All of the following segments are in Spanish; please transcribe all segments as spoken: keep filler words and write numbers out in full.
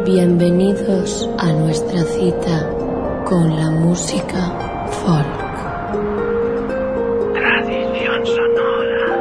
Bienvenidos a nuestra cita con la música folk. Tradición sonora.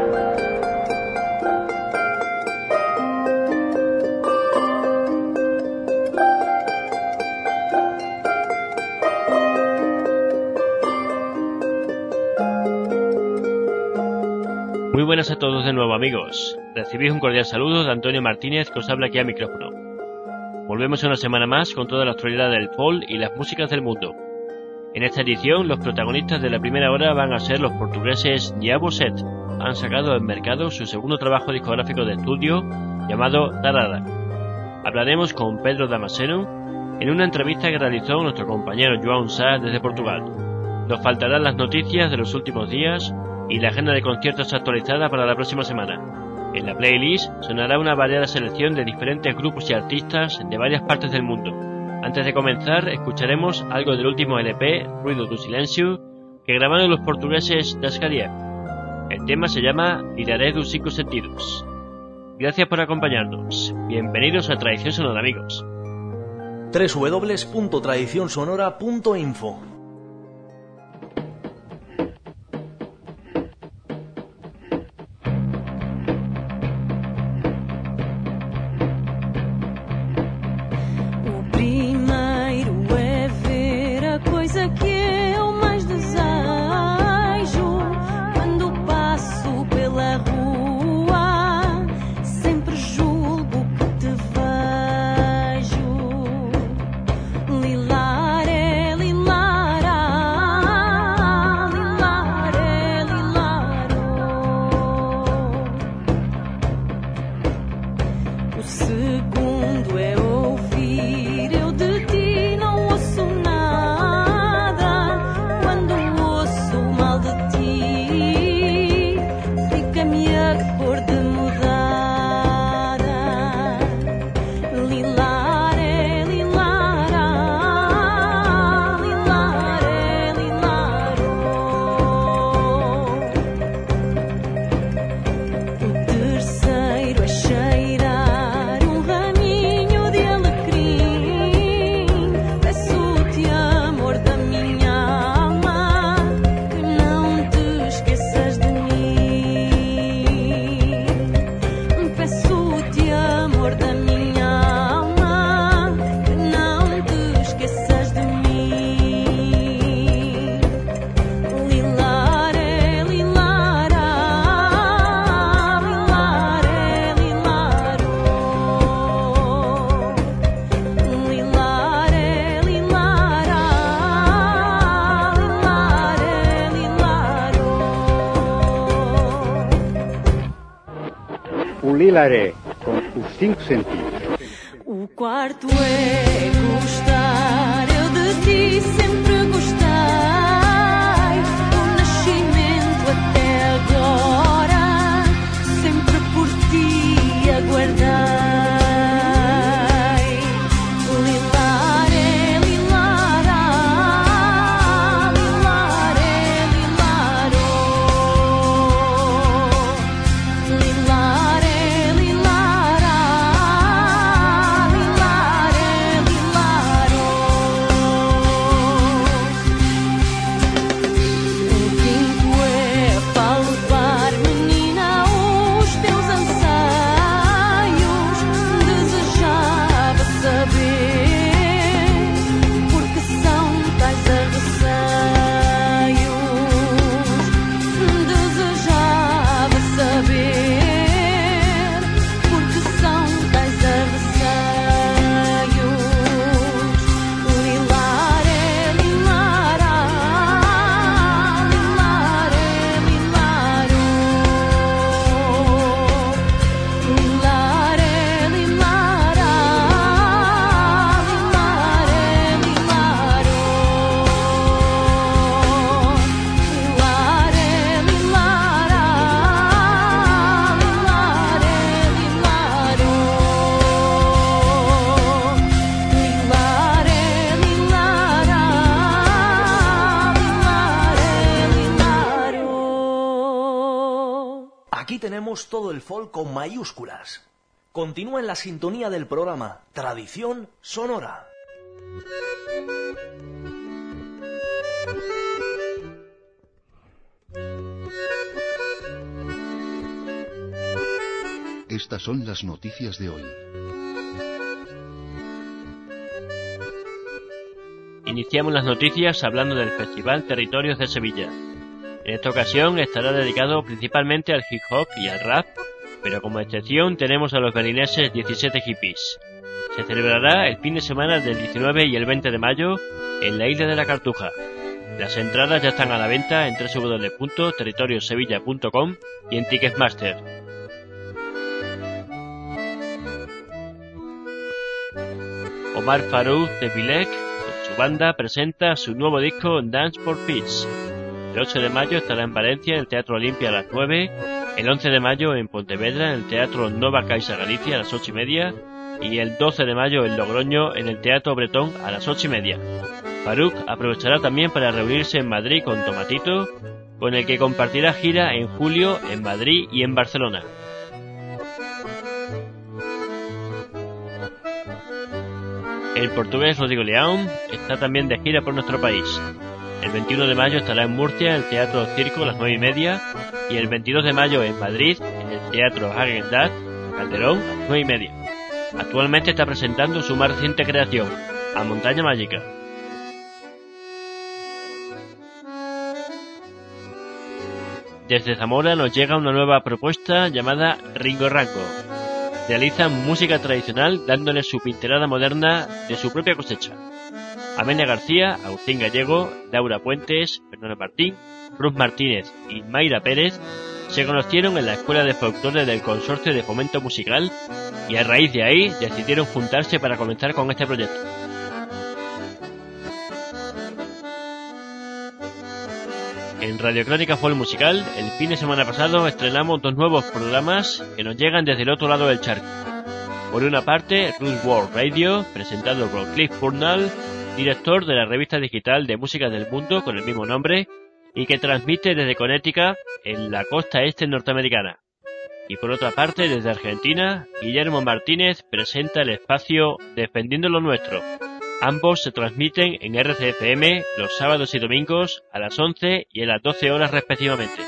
Muy buenas a todos de nuevo, amigos. Recibid un cordial saludo de Antonio Martínez, que os habla aquí al micrófono. Volvemos una semana más con toda la actualidad del folk y las músicas del mundo. En esta edición, los protagonistas de la primera hora van a ser los portugueses Diabo Set. Han sacado al mercado su segundo trabajo discográfico de estudio, llamado Tarara. Hablaremos con Pedro Damasceno en una entrevista que realizó nuestro compañero João Sá desde Portugal. Nos faltarán las noticias de los últimos días y la agenda de conciertos actualizada para la próxima semana. En la playlist sonará una variada selección de diferentes grupos y artistas de varias partes del mundo. Antes de comenzar, escucharemos algo del último L P, Ruido do Silêncio, que grabaron los portugueses Das Caria. El tema se llama Tiraré dos cinco sentidos. Gracias por acompañarnos. Bienvenidos a Tradición Sonora, amigos. doble u doble u doble u punto tradición sonora punto info Lilaré, com os cinco sentidos. O quarto é gostar, eu de ti sempre gostei, do nascimento até agora, sempre por ti aguardei. Lilaré, lilará, lilaré, lilaró, lilaré. Aquí tenemos todo el folk con mayúsculas. Continúa en la sintonía del programa Tradición Sonora. Estas son las noticias de hoy. Iniciamos las noticias hablando del Festival Territorios de Sevilla. En esta ocasión estará dedicado principalmente al hip hop y al rap, pero como excepción tenemos a los berlineses diecisiete Hippies. Se celebrará el fin de semana del diecinueve y el veinte de mayo en la isla de la Cartuja. Las entradas ya están a la venta en doble u doble u doble u punto territoriosevilla punto com y en Ticketmaster. Omar Farouk de Bilek, con su banda, presenta su nuevo disco Dance for Peace. El ocho de mayo estará en Valencia en el Teatro Olimpia a las nueve, el once de mayo en Pontevedra en el Teatro Nova Caixa Galicia a las ocho y media y el doce de mayo en Logroño en el Teatro Bretón a las ocho y media. Farouk aprovechará también para reunirse en Madrid con Tomatito, con el que compartirá gira en julio en Madrid y en Barcelona. El portugués Rodrigo Leão está también de gira por nuestro país. El veintiuno de mayo estará en Murcia en el Teatro Circo a las nueve y media y el veintidós de mayo en Madrid en el Teatro Häagen-Dazs Calderón a las nueve y media. Actualmente está presentando su más reciente creación, A Montaña Mágica. Desde Zamora nos llega una nueva propuesta llamada Ringo Rango. Realizan música tradicional dándole su pincelada moderna de su propia cosecha. Amelia García, Agustín Gallego, Laura Puentes, Fernando Martín, Ruth Martínez y Mayra Pérez se conocieron en la Escuela de Folclore del Consorcio de Fomento Musical y a raíz de ahí decidieron juntarse para comenzar con este proyecto. En Radio Crónica Folk Musical, el fin de semana pasado estrenamos dos nuevos programas que nos llegan desde el otro lado del charco. Por una parte, Ruth World Radio, presentado por Cliff Burnell, director de la revista digital de música del mundo con el mismo nombre, y que transmite desde Connecticut, en la costa este norteamericana. Y por otra parte, desde Argentina, Guillermo Martínez presenta el espacio Defendiendo lo Nuestro. Ambos se transmiten en R C F M los sábados y domingos a las once y a las doce horas respectivamente.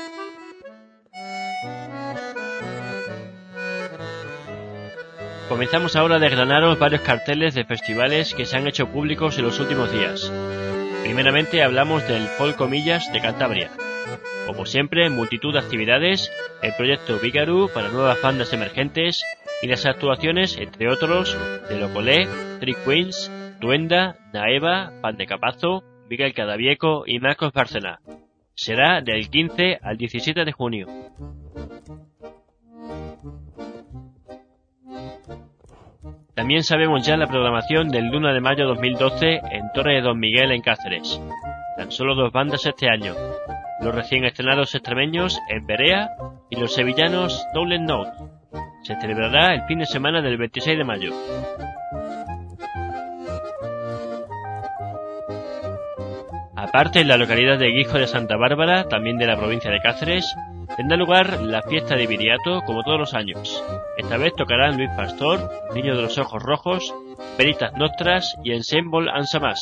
Comenzamos ahora a desgranaros varios carteles de festivales que se han hecho públicos en los últimos días. Primeramente hablamos del Folcomillas de Cantabria. Como siempre, multitud de actividades, el proyecto Vigaru para nuevas bandas emergentes y las actuaciones, entre otros, de Locolé, Three Queens, Duenda, Naeva, Pan de Capazo, Miguel Cadavieco y Marcos Bárcena. Será del quince al diecisiete de junio. También sabemos ya la programación del Luna de Mayo dos mil doce en Torre de Don Miguel en Cáceres. Tan solo dos bandas este año. Los recién estrenados extremeños en Berea y los sevillanos Double Note. Se celebrará el fin de semana del veintiséis de mayo. Aparte, en la localidad de Guijo de Santa Bárbara, también de la provincia de Cáceres, tendrá lugar la fiesta de Viriato como todos los años. Esta vez tocarán Luis Pastor, Niño de los Ojos Rojos, Veritas Nostras y Ensemble Ansamás.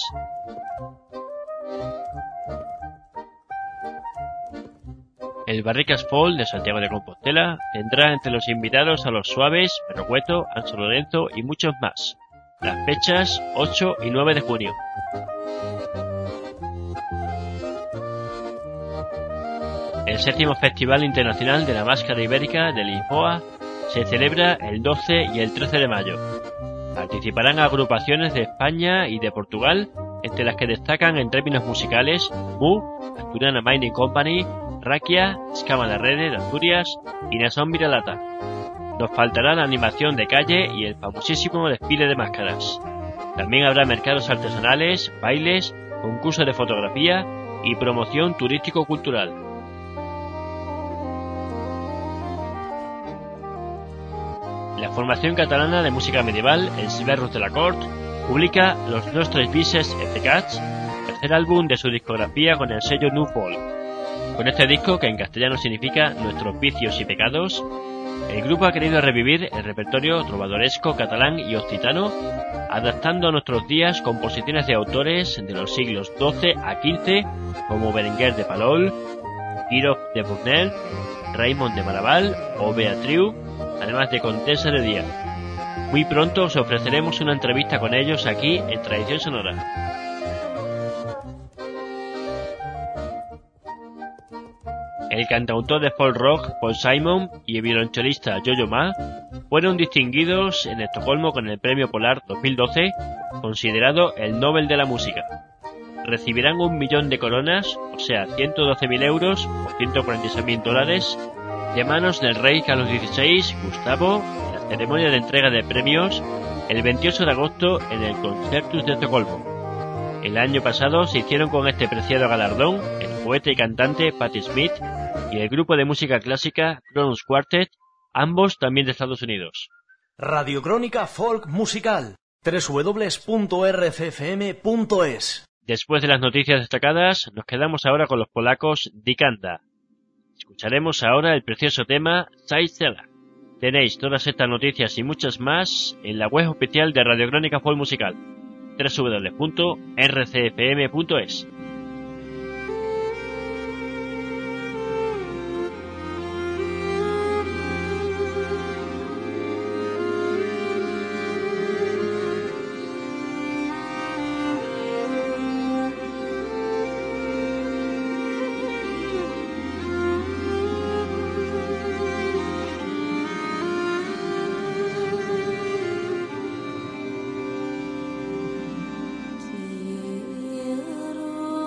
El Barricas Folk de Santiago de Compostela tendrá entre los invitados a Los Suaves, Perrogueto, Anso Lorenzo y muchos más. Las fechas ocho y nueve de junio. El séptimo Festival Internacional de la Máscara Ibérica de Lisboa se celebra el doce y el trece de mayo. Participarán agrupaciones de España y de Portugal, entre las que destacan en términos musicales Mu, Asturiana Mining Company, Rakia, Escama de Rede de Asturias y Nason Viralata. Nos faltará la animación de calle y el famosísimo desfile de máscaras. También habrá mercados artesanales, bailes, concursos de fotografía y promoción turístico-cultural. La formación catalana de música medieval, Els Verros de la Cort, publica Los Nostres Vices Efecats, tercer álbum de su discografía con el sello New Folk. Con este disco, que en castellano significa Nuestros Vicios y Pecados, El grupo ha querido revivir el repertorio trovadoresco catalán y occitano, adaptando a nuestros días composiciones de autores de los siglos doce a quince como Berenguer de Palol, Guiraud de Burnel, Raymond de Maraval o Beatriu, además de Condesa de Díaz. Muy pronto os ofreceremos una entrevista con ellos aquí en Tradición Sonora. El cantautor de folk rock Paul Simon y el violonchelista Yo-Yo Ma fueron distinguidos en Estocolmo con el Premio Polar dos mil doce, considerado el Nobel de la Música. Recibirán un millón de coronas, o sea, ciento doce mil euros o ciento cuarenta y seis mil dólares, de manos del rey Carlos dieciséis, Gustavo, en la ceremonia de entrega de premios el veintiocho de agosto en el Concertus de Estocolmo. El año pasado se hicieron con este preciado galardón el poeta y cantante Patti Smith y el grupo de música clásica Kronos Quartet, ambos también de Estados Unidos. Radiocrónica Folk Musical, doble u doble u doble u punto r c f m punto es. Después de las noticias destacadas, nos quedamos ahora con los polacos Dikanda. Escucharemos ahora el precioso tema Saisela. Tenéis todas estas noticias y muchas más en la web oficial de Radiocrónica Folk Musical, doble u doble u doble u punto r c f m punto es. Quiero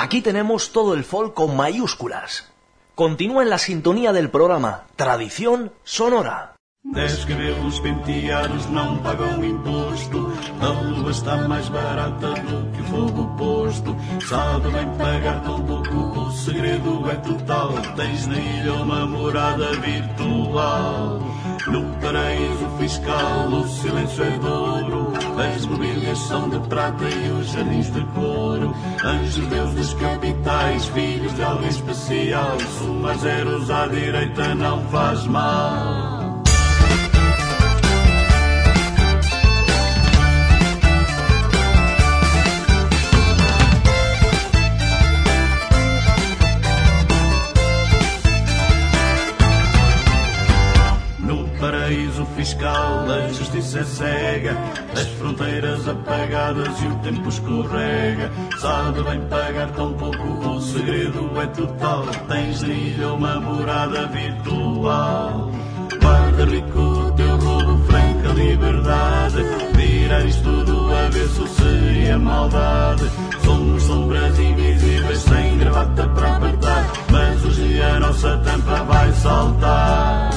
Aquí tenemos todo el folk con mayúsculas. Continúa en la sintonía del programa Tradición Sonora. Dez cabelos penteados não pagam imposto. A lua está mais barata do que o fogo posto. Sabe bem pagar tão pouco, o segredo é total. Tens na ilha uma morada virtual. No paraíso fiscal o silêncio é de ouro. As mobílias são de prata e os jardins de couro. Anjos, deuses, capitais, filhos de alguém especial. Somar zeros à direita não faz mal. Fiscal, a justiça é cega, as fronteiras apagadas e o tempo escorrega. Sabe bem pagar tão pouco, o segredo é total. Tens na ilha uma morada virtual. Guarda rico o teu roubo, franca liberdade. Virar isto tudo avesso seria maldade. Somos sombras invisíveis sem gravata para apertar, mas hoje a nossa tampa vai saltar.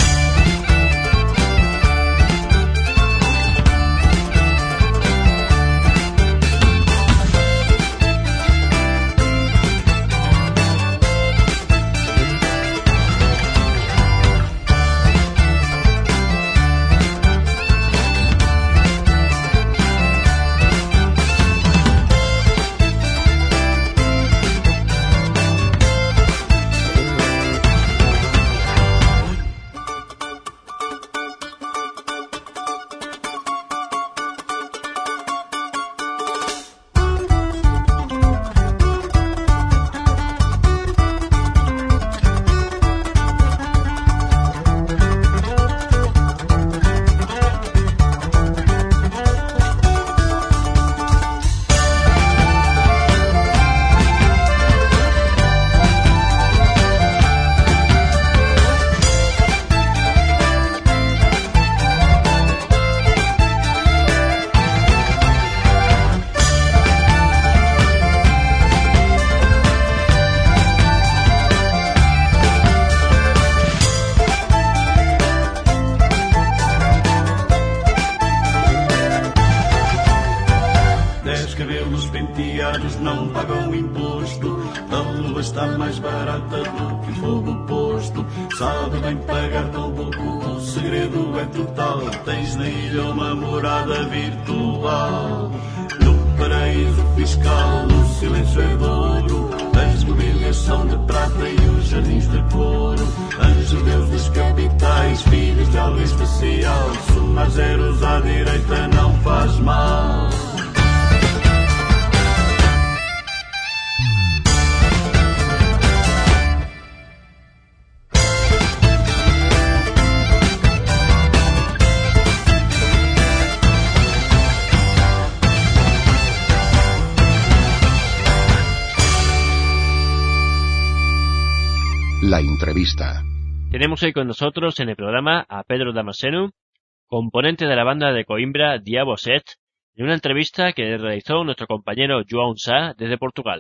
La entrevista. Tenemos hoy con nosotros en el programa a Pedro Damasceno, componente de la banda de Coimbra Diabo Set, en una entrevista que realizó nuestro compañero João Sá desde Portugal.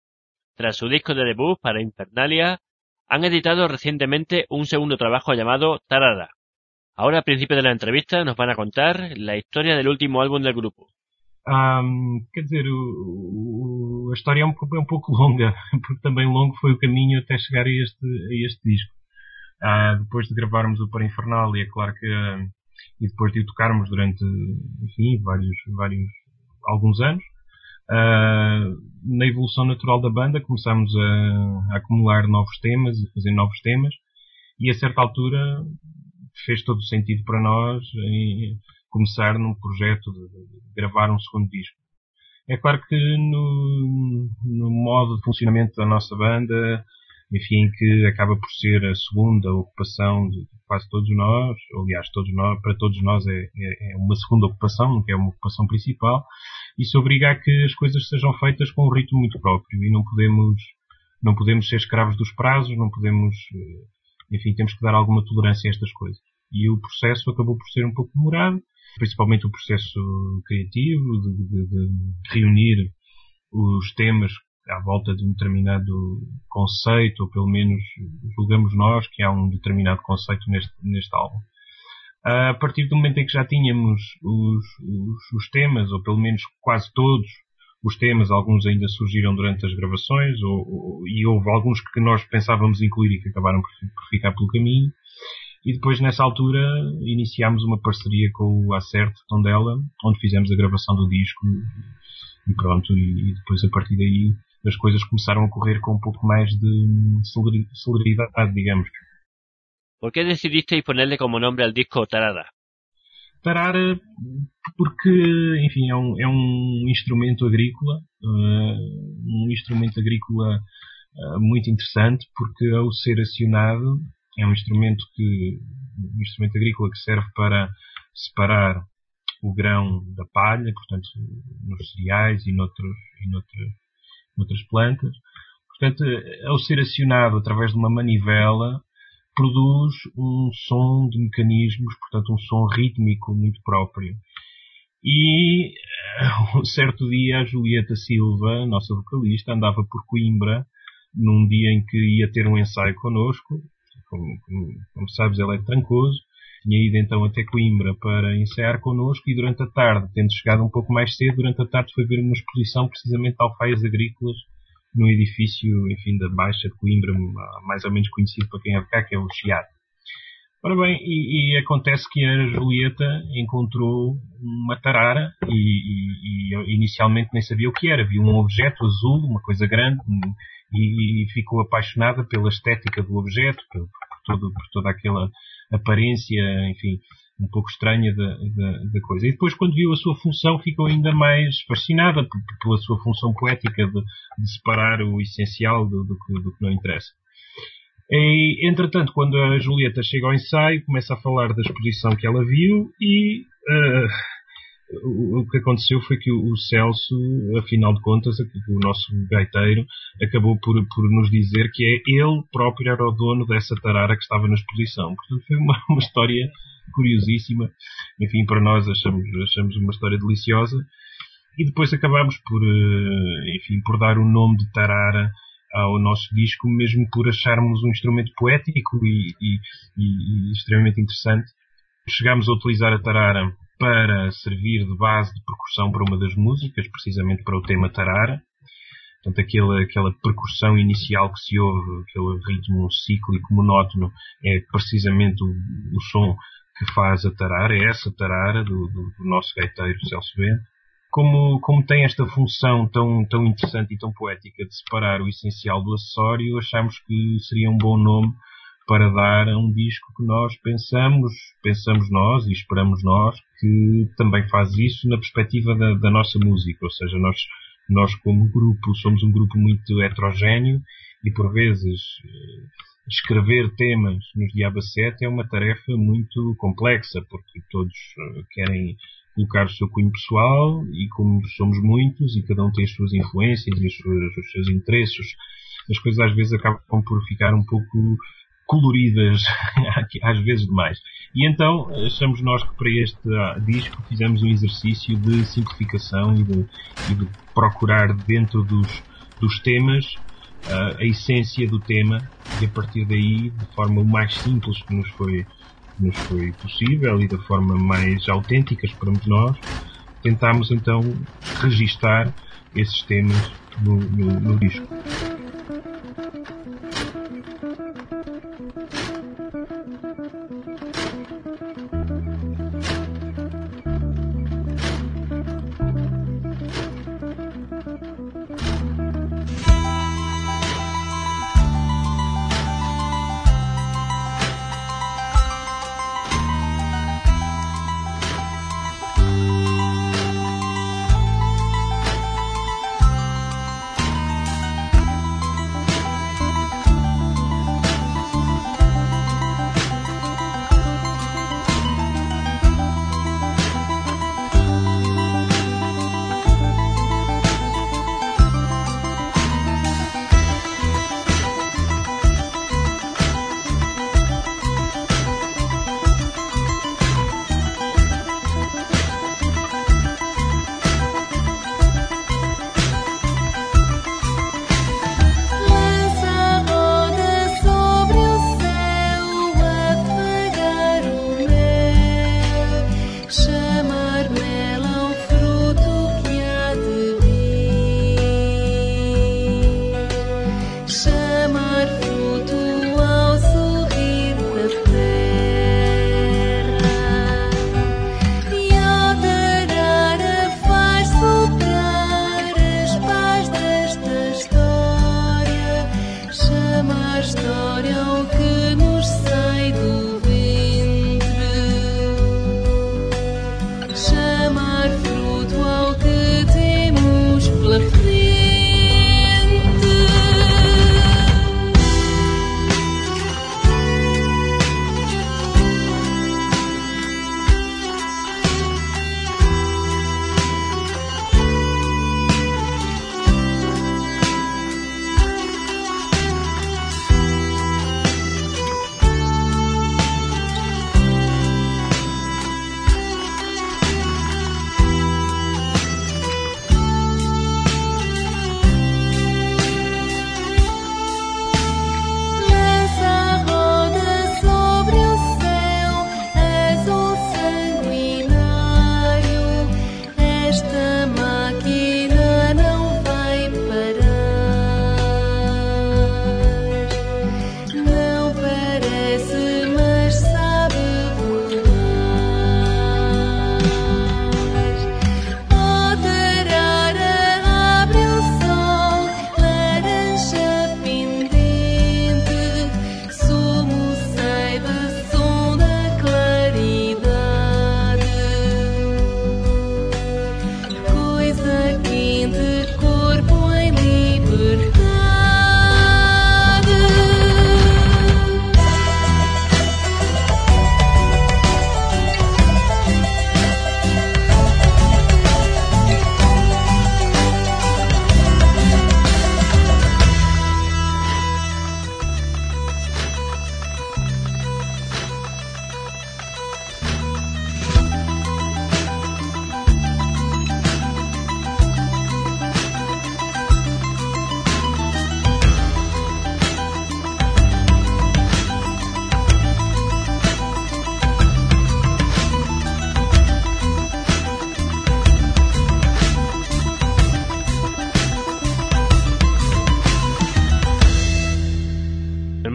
Tras su disco de debut para Infernalia, han editado recientemente un segundo trabajo llamado Tarara. Ahora, al principio de la entrevista, nos van a contar la historia del último álbum del grupo. Um, quer dizer, o, o, a história é um, é um pouco longa, porque também longo foi o caminho até chegar a este, a este disco. Uh, depois de gravarmos o Para Infernal, e é claro que uh, e depois de o tocarmos durante, enfim, vários, vários, alguns anos, uh, na evolução natural da banda começámos a, a acumular novos temas, a fazer novos temas, e a certa altura fez todo o sentido para nós em começar num projeto de, de gravar um segundo disco. É claro que no, no modo de funcionamento da nossa banda, enfim, que acaba por ser a segunda ocupação de quase todos nós, aliás, todos nós, para todos nós é, é, é uma segunda ocupação, não é uma ocupação principal, isso obriga a que as coisas sejam feitas com um ritmo muito próprio e não podemos, não podemos ser escravos dos prazos, não podemos, enfim, temos que dar alguma tolerância a estas coisas. E o processo acabou por ser um pouco demorado, principalmente o processo criativo, de, de, de reunir os temas à volta de um determinado conceito, ou pelo menos julgamos nós que há um determinado conceito neste, neste álbum. A partir do momento em que já tínhamos os, os, os temas, ou pelo menos quase todos os temas, alguns ainda surgiram durante as gravações, ou, ou, e houve alguns que nós pensávamos incluir e que acabaram por, por ficar pelo caminho. E depois, nessa altura, iniciámos uma parceria com o Acerto Tondela, onde fizemos a gravação do disco, e pronto, e, e depois a partir daí as coisas começaram a correr com um pouco mais de celeridade, digamos. ¿Por qué decidisteis ponerle como nombre al disco Tarara? Tarara, porque, enfim, é um, é um instrumento agrícola, uh, um instrumento agrícola uh, muito interessante, porque ao ser acionado, é um instrumento que, um instrumento agrícola que serve para separar o grão da palha, portanto, nos cereais e noutros, e noutras, noutras plantas. Portanto, ao ser acionado através de uma manivela, produz um som de mecanismos, portanto um som rítmico muito próprio. E um certo dia a Julieta Silva, nossa vocalista, andava por Coimbra, num dia em que ia ter um ensaio connosco. Como, como, como sabes, ela é de Trancoso. Tinha ido então até Coimbra para ensaiar connosco e durante a tarde, tendo chegado um pouco mais cedo, durante a tarde foi ver uma exposição precisamente de alfaias agrícolas num edifício, enfim, da Baixa de Coimbra, mais ou menos conhecido para quem é de cá, que é o Chiado. Ora bem, e, e acontece que a Julieta encontrou uma tarara e, e, e inicialmente nem sabia o que era. Viu um objeto azul, uma coisa grande, e, e ficou apaixonada pela estética do objeto, por, por, todo, por toda aquela aparência, enfim, um pouco estranha da, da, da coisa. E depois, quando viu a sua função, ficou ainda mais fascinada por, pela sua função poética de, de separar o essencial do, do, que, do que não interessa. E, entretanto, quando a Julieta chega ao ensaio, começa a falar da exposição que ela viu e uh, o, o que aconteceu foi que o Celso, afinal de contas, o nosso gaiteiro, acabou por, por nos dizer que é ele próprio era o dono dessa tarara que estava na exposição. Portanto, foi uma, uma história curiosíssima. Enfim, para nós achamos, achamos uma história deliciosa. E depois acabámos por, enfim, por dar o nome de tarara ao nosso disco, mesmo por acharmos um instrumento poético e, e, e, e extremamente interessante. Chegámos a utilizar a tarara para servir de base de percussão para uma das músicas, precisamente para o tema tarara. Portanto, aquela, aquela percussão inicial que se ouve, aquele ritmo cíclico, monótono, é precisamente o, o som que faz a tarara, é essa tarara do, do, do nosso gaiteiro Celso Bento. Como, como tem esta função tão, tão interessante e tão poética de separar o essencial do acessório, achámos que seria um bom nome para dar a um disco que nós pensamos, pensamos nós e esperamos nós, que também faz isso na perspectiva da, da nossa música. Ou seja, nós, nós como grupo somos um grupo muito heterogéneo e por vezes escrever temas nos Diaba sete é uma tarefa muito complexa, porque todos querem colocar o seu cunho pessoal e como somos muitos e cada um tem as suas influências e as suas, os seus interesses, as coisas às vezes acabam por ficar um pouco coloridas, às vezes demais. E então achamos nós que para este disco fizemos um exercício de simplificação e de, e de procurar dentro dos, dos temas uh, a essência do tema e a partir daí, de forma o mais simples que nos foi nos foi possível e da forma mais autêntica, esperamos nós, tentámos então registar esses temas no, no, no disco.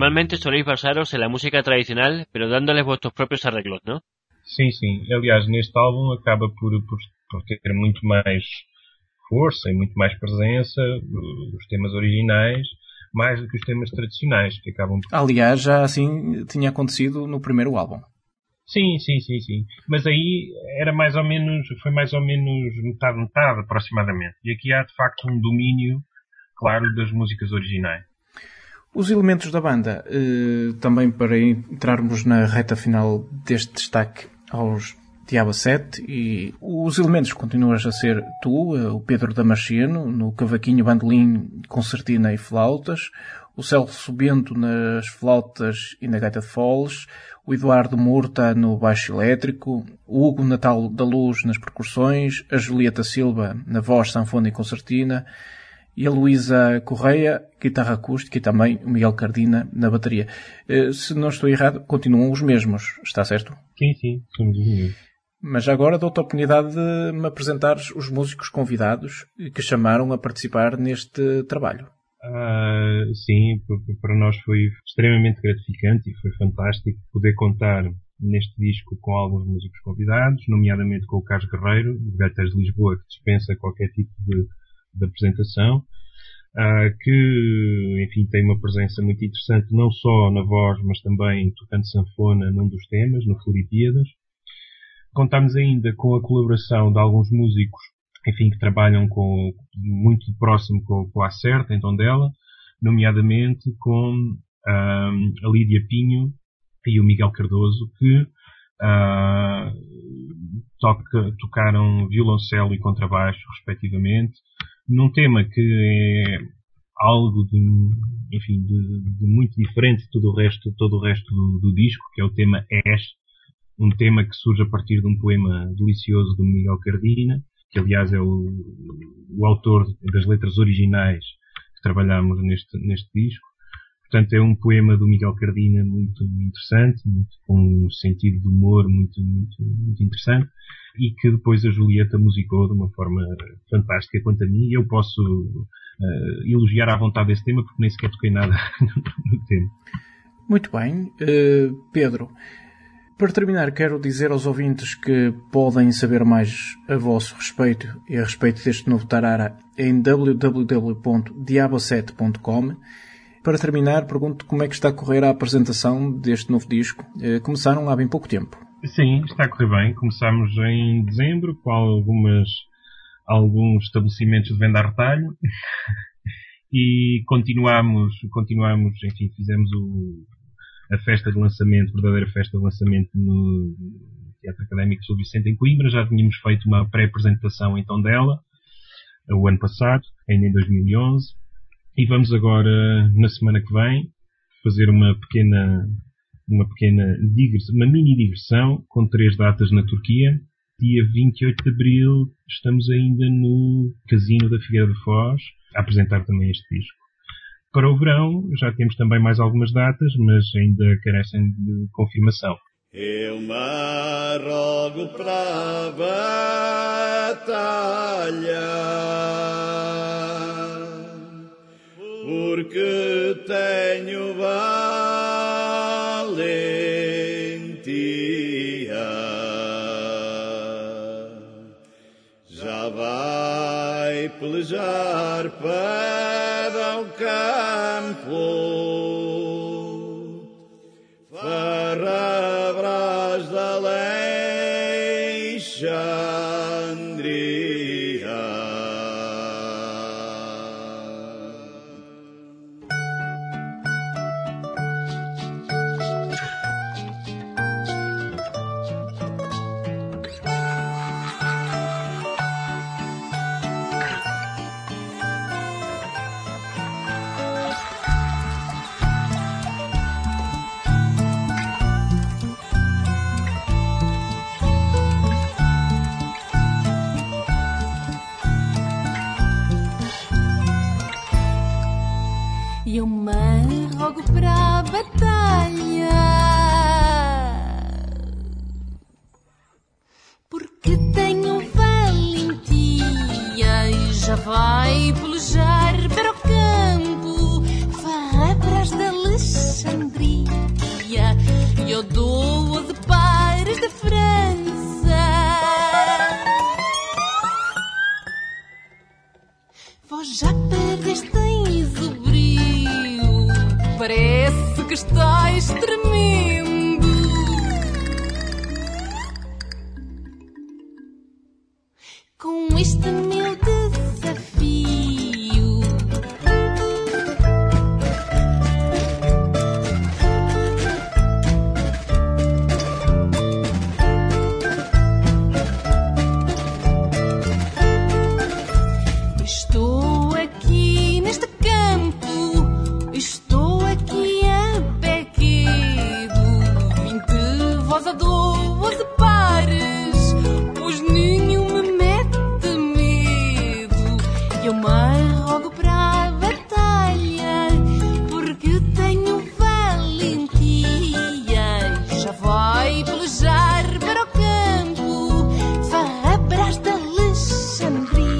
normalmente soléis basaros en la música tradicional, pero dándoles vuestros propios arreglos, ¿no? Sim, sim. Aliás, neste álbum acaba por, por, por ter muito mais força e muito mais presença os temas originais, mais do que os temas tradicionais, que acabam por... Aliás, já assim tinha acontecido no primeiro álbum. Sim, sim, sim, sim. Mas aí era mais ou menos, foi mais ou menos metade-metade, aproximadamente. E aqui há, de facto, um domínio, claro, das músicas originais. Os elementos da banda, eh, também para entrarmos na reta final deste destaque aos Diabo sete, e os elementos continuas a ser tu, o Pedro Damasceno, no cavaquinho, bandolim, concertina e flautas, o Celso Bento nas flautas e na gaita de foles, o Eduardo Murta no baixo elétrico, o Hugo Natal da Luz nas percussões, a Julieta Silva na voz, sanfona e concertina, e a Luísa Correia, guitarra acústica, e também o Miguel Cardina na bateria. Se não estou errado, continuam os mesmos, está certo? Sim, sim, somos os mesmos. Mas agora dou-te a oportunidade de me apresentares os músicos convidados que chamaram a participar neste trabalho. Ah, sim, para nós foi extremamente gratificante e foi fantástico poder contar neste disco com alguns músicos convidados, nomeadamente com o Carlos Guerreiro, de Gaiteiros de Lisboa, que dispensa qualquer tipo de, de apresentação, uh, que, enfim, tem uma presença muito interessante, não só na voz, mas também tocando sanfona num dos temas, no Floripíadas. Contámos ainda com a colaboração de alguns músicos, enfim, que trabalham com, muito próximo com, com a Acerta, em Tondela, nomeadamente com um, a Lídia Pinho e o Miguel Cardoso, que uh, toca, tocaram violoncelo e contrabaixo, respectivamente, num tema que é algo de, enfim, de, de muito diferente de todo o resto, todo o resto do, do disco, que é o tema És, um tema que surge a partir de um poema delicioso do Miguel Cardina, que aliás é o, o autor das letras originais que trabalhamos neste, neste disco. Portanto, é um poema do Miguel Cardina muito interessante, muito, com um sentido de humor muito, muito, muito interessante, e que depois a Julieta musicou de uma forma fantástica quanto a mim. Eu posso uh, elogiar à vontade esse tema, porque nem sequer toquei nada no tema. Muito bem. Uh, Pedro, para terminar, quero dizer aos ouvintes que podem saber mais a vosso respeito e a respeito deste novo Tarara em w w w ponto diabo sete ponto com. Para terminar, pergunto como é que está a correr a apresentação deste novo disco. Começaram há bem pouco tempo. Sim, está a correr bem. Começámos em dezembro com algumas, alguns estabelecimentos de venda a retalho e continuamos, continuamos, enfim, fizemos o a festa de lançamento, a verdadeira festa de lançamento no Teatro Académico São Vicente em Coimbra. Já tínhamos feito uma pré-apresentação em Tondela o ano passado, ainda em dois mil e onze, e vamos agora, na semana que vem, fazer uma pequena, uma pequena digressão, uma mini digressão com três datas na Turquia. Dia vinte e oito de abril estamos ainda no Casino da Figueira de Foz a apresentar também este disco. Para o verão já temos também mais algumas datas, mas ainda carecem de confirmação. Eu me arrogo para a batalha, porque tenho valentia. Já vai pelejar para o campo, para Brás da Alexandria. E eu me arrogo para a batalha, porque tenho valentia e já vai pelejar para o campo, vai para as da Alexandria. Vós já perdesteis o brio, parece que estáis tremendo. Com este meu desafio, estou aqui neste campo, estou aqui a pé quedo, vinte vós a doze pares, pois nenhum me mete medo. Eu me arrogo para a batalha, porque tenho valentia. Já vai pelejar para o campo, Farrabras de Alexandria.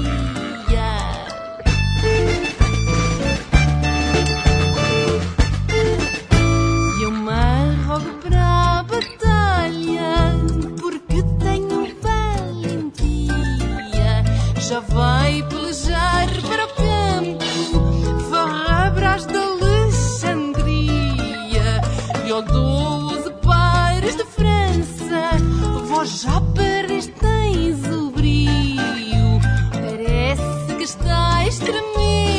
Eu me arrogo para a batalha, porque tenho valentia. Já vai pelejar para o campo, Farrabras de Alexandria. E ao doze pares de França, vós já perdesteis o brio, parece que estáis tremendo.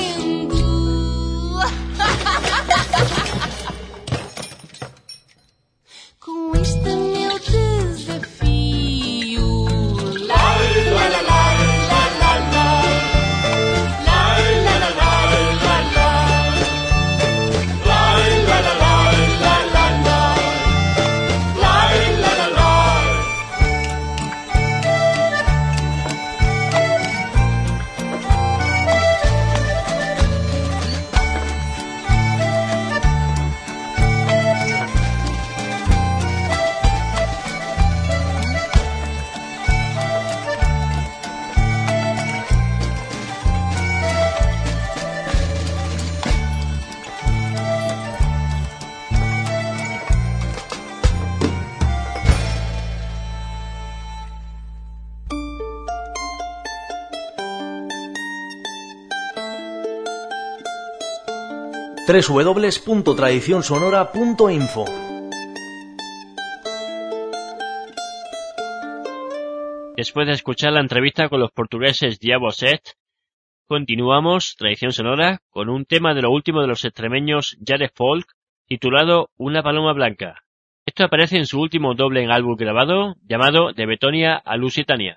Com este meu desafio, lá, lá, lá, lá, lá, lá, lá. Lá, lá, lá, lá, lá, lá. Lá, lá, lá, lá, lá, lá, lá. Lá, lá, lá, lá. doble u doble u doble u punto tradición sonora punto info. Después de escuchar la entrevista con los portugueses Diabo Set, continuamos, Tradición Sonora, con un tema de lo último de los extremeños Jade Folk, titulado Una paloma blanca. Esto aparece en su último doble en álbum grabado, llamado De Betonia a Lusitania.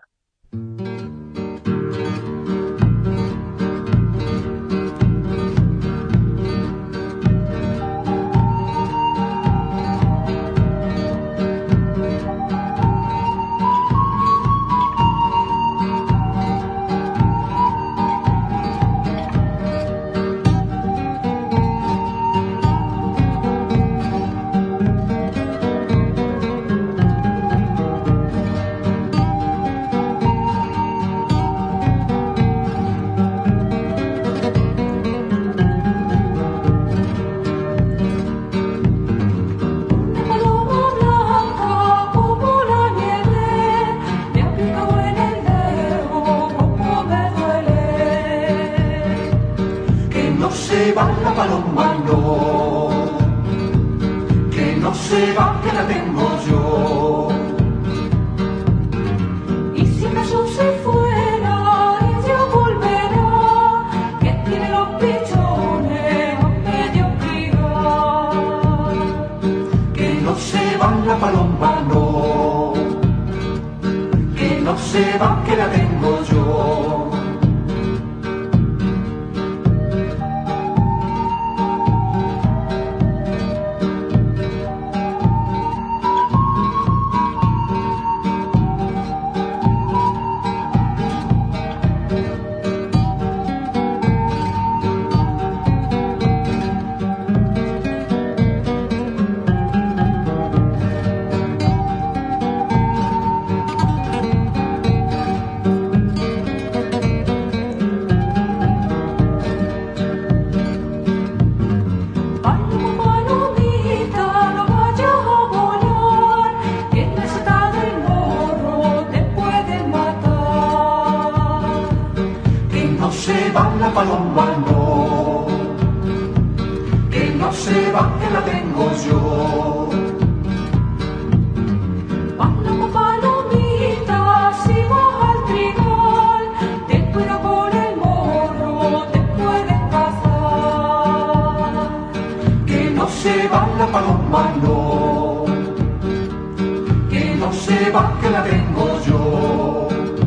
se va la paloma, no. Que no se va, que la tengo yo. Paloma, palomita, si vas al trigal, ten cuidado con el morro, te puedes pasar. Que no se va la paloma, no. Que no se va, que la tengo yo.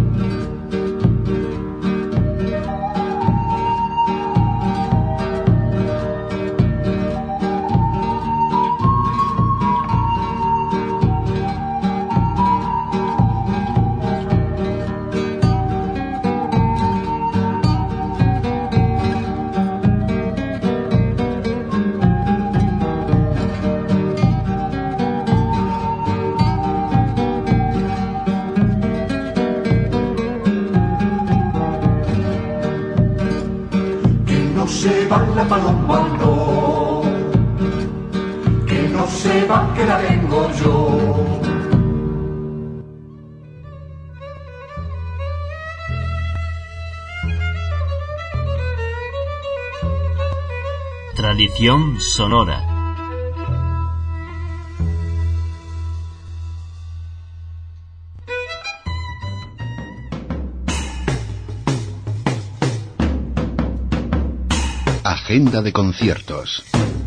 Se va la paloma, no. Que no se va, que la tengo yo. Tradición sonora. Agenda de conciertos.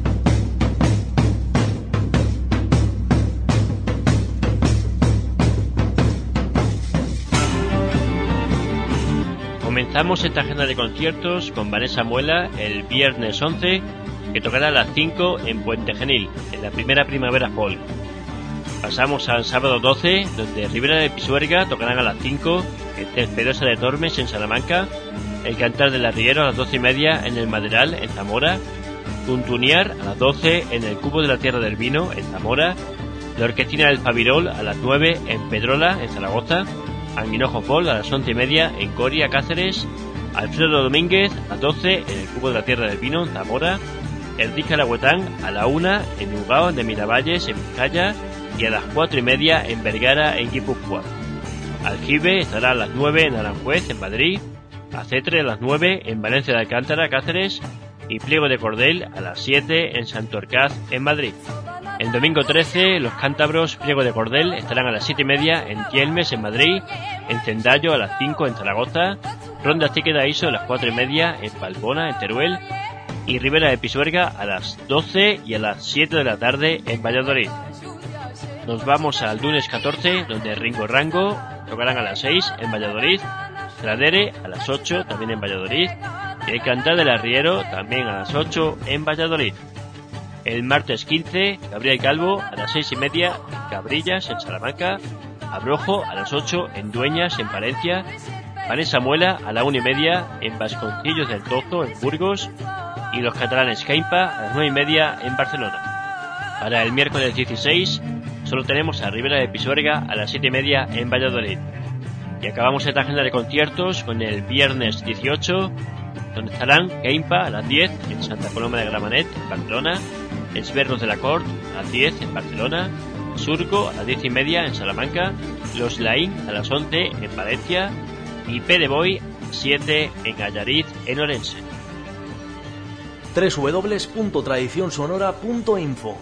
Comenzamos esta agenda de conciertos con Vanessa Muela el viernes once, que tocará a las cinco en Puente Genil, en la primera Primavera Folk. Pasamos al sábado doce, donde Ribera de Pisuerga tocarán a las cinco en Cespedosa de Tormes, en Salamanca, El Cantar del Arriero a las doce y media en el Maderal, en Zamora, Tuntuniar a las doce en el Cubo de la Tierra del Vino, en Zamora, la Orquestina del Fabirol a las nueve en Pedrola, en Zaragoza, Anguinojo Folk a las once y media en Coria, Cáceres, Alfredo Domínguez a las doce en el Cubo de la Tierra del Vino, en Zamora, Erdija Lahuetán a la una en Ugao de Miravalles, en Vizcaya, y a las cuatro y media en Vergara, en Guipúzcoa. Aljibe estará a las nueve en Aranjuez, en Madrid, Acetre a las nueve en Valencia de Alcántara, Cáceres, y Pliego de Cordel a las siete en Santorcaz, en Madrid. El domingo trece, los cántabros Pliego de Cordel estarán a las siete y media en Tielmes, en Madrid, en Cendayo a las cinco en Zaragoza, Ronda Tíqueda Iso a las cuatro y media en Palbona, en Teruel, y Ribera de Pisuerga a las doce y a las siete de la tarde en Valladolid. Nos vamos al lunes catorce, donde Ringo Rango tocarán a las seis en Valladolid, Tradere a las ocho también en Valladolid, y El Cantar del Arriero también a las ocho en Valladolid. El martes quince, Gabriel Calvo a las seis y media en Cabrillas, en Salamanca, Abrojo a las ocho en Dueñas, en Palencia, Vanessa Muela a la una y media en Vasconcillos del Tozo, en Burgos, y los catalanes Caimpa a las nueve y media en Barcelona. Para el miércoles dieciséis, solo tenemos a Ribera de Pisuerga a las siete y media en Valladolid. Y acabamos esta agenda de conciertos con el viernes dieciocho, donde estarán Caimpa a las diez en Santa Coloma de Gramenet, en Barcelona, Esberros de la Cort a las diez en Barcelona, Surco a las diez y media en Salamanca, Los Laín a las once en Valencia y P de Boy siete en Allariz, en Orense. doble u doble u doble u punto tradición sonora punto info.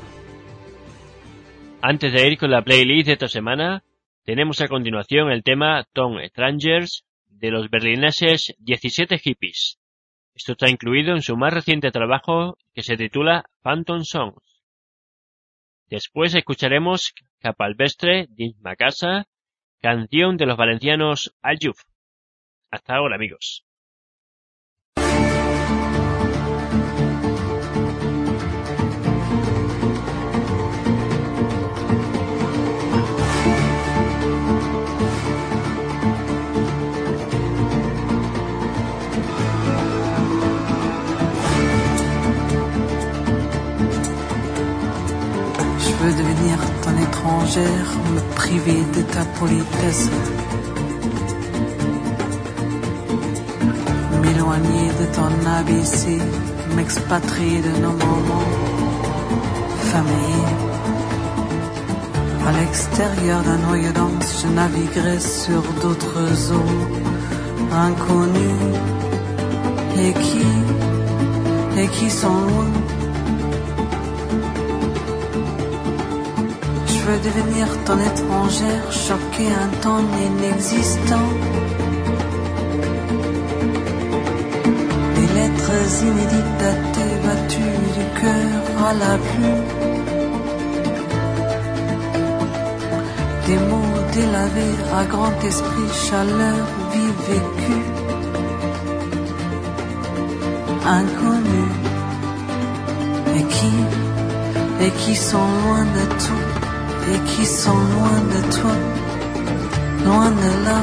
Antes de ir con la playlist de esta semana, tenemos a continuación el tema Tom Strangers de los berlineses diecisiete Hippies. Esto está incluido en su más reciente trabajo que se titula Phantom Songs. Después escucharemos Capalbestre dins ma casa, canción de los valencianos Aljuf. Hasta ahora, amigos. Je veux devenir ton étrangère, me priver de ta politesse, m'éloigner de ton A B C, m'expatrier de nos moments familiers. À l'extérieur d'un noyau dense, je naviguerai sur d'autres eaux inconnues. et qui, et qui sont loin. Je veux devenir ton étrangère, choquer un temps inexistant. Des lettres inédites datées, battues du cœur à la plume. Des mots délavés à grand esprit, chaleur, vie vécue. Inconnus, et qui, et qui sont loin de tout, et qui sont loin de toi, loin de là,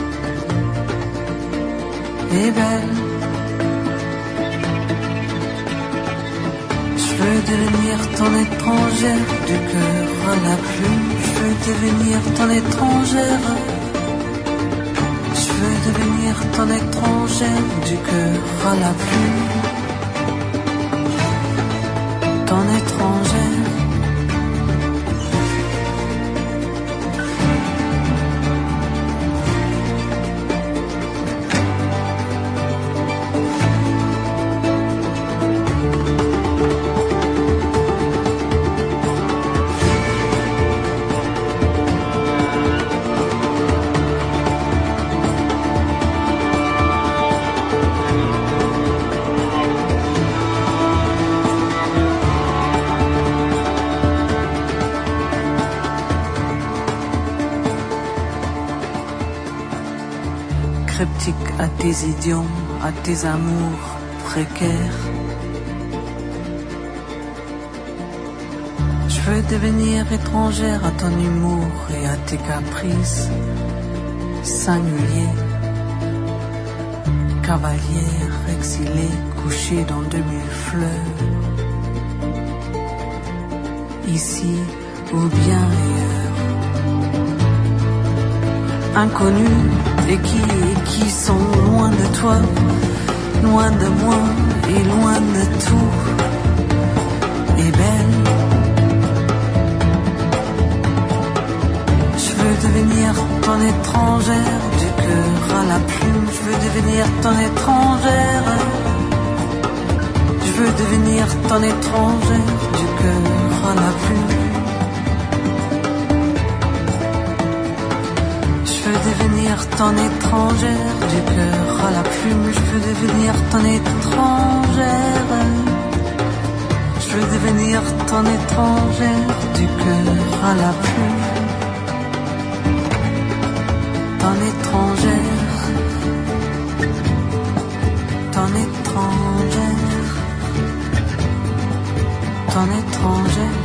et belle. Je veux devenir ton étrangère, du cœur à la plume. Je veux devenir ton étrangère. Je veux devenir ton étrangère, du cœur à la plume. Ton étrangère. Cryptique à tes idiomes, à tes amours précaires. Je veux devenir étrangère à ton humour et à tes caprices singuliers. Cavalière exilée, couchée dans de mille fleurs. Ici ou bien ailleurs. Inconnus et qui, et qui sont loin de toi, loin de moi et loin de tout, et belle. Je veux devenir ton étrangère, du cœur à la plume. Je veux devenir ton étrangère. Je veux devenir ton étrangère, du cœur à la plume. Je veux devenir ton étrangère, du cœur à la plume. Je veux devenir ton étrangère. Je veux devenir ton étrangère, du cœur à la plume. Ton étrangère. Ton étrangère. Ton étrangère.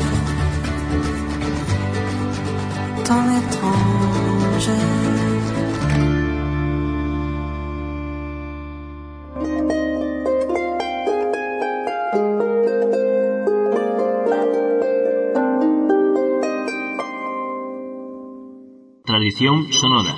Ton étrangère. Tradición sonora.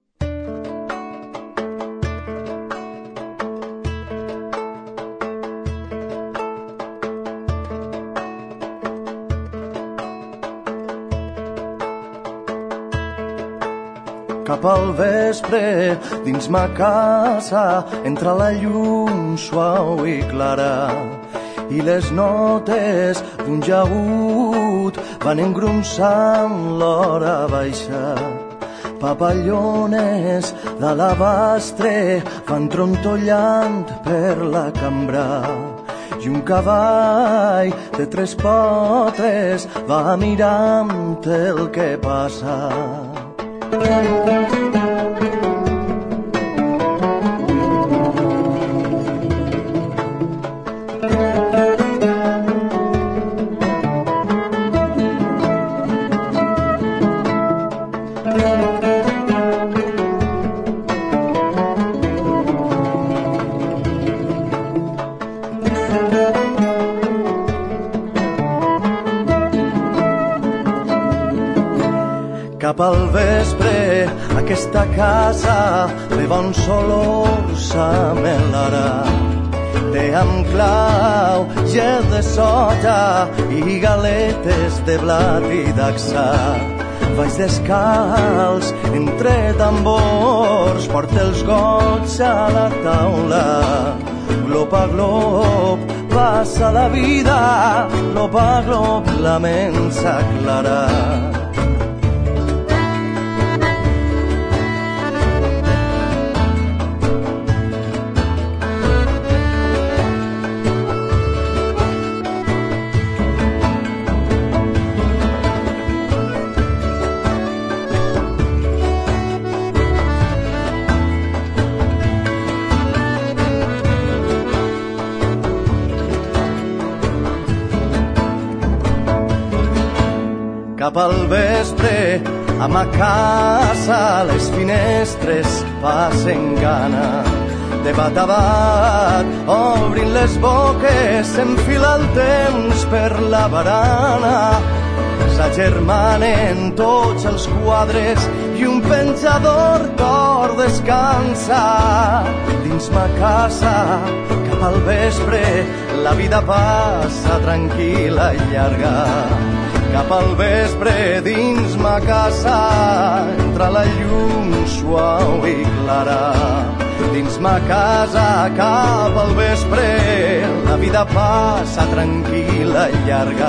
Cap al vespre, dins ma casa, entra la llum suau i clara i les notes d'un llaüt van engronsant l'hora baixa. Papallones d'alabastre van trontollant per la cambra i un cavall de tres potes va mirant el que passa. Cap al vespre, aquesta casa de bons olors s'amelarà. Té amb clau, gel de soja i galetes de blat i d'axà. Vaig descalç entre tambors, porta els gots a la taula. glob a glob passa la vida, glob a glob la ment s'aclarà. Cap al vespre, a ma casa, les finestres passen gana. De bat a bat, obrin les boques, s'enfila el temps per la barana. S'agermanen tots els quadres i un penjador d'or descansa. Dins ma casa, cap al vespre, la vida passa tranquil·la i llarga. Cap al vespre dins ma casa entra la llum suau i clara. Dins ma casa cap al vespre la vida passa tranquil·la i llarga.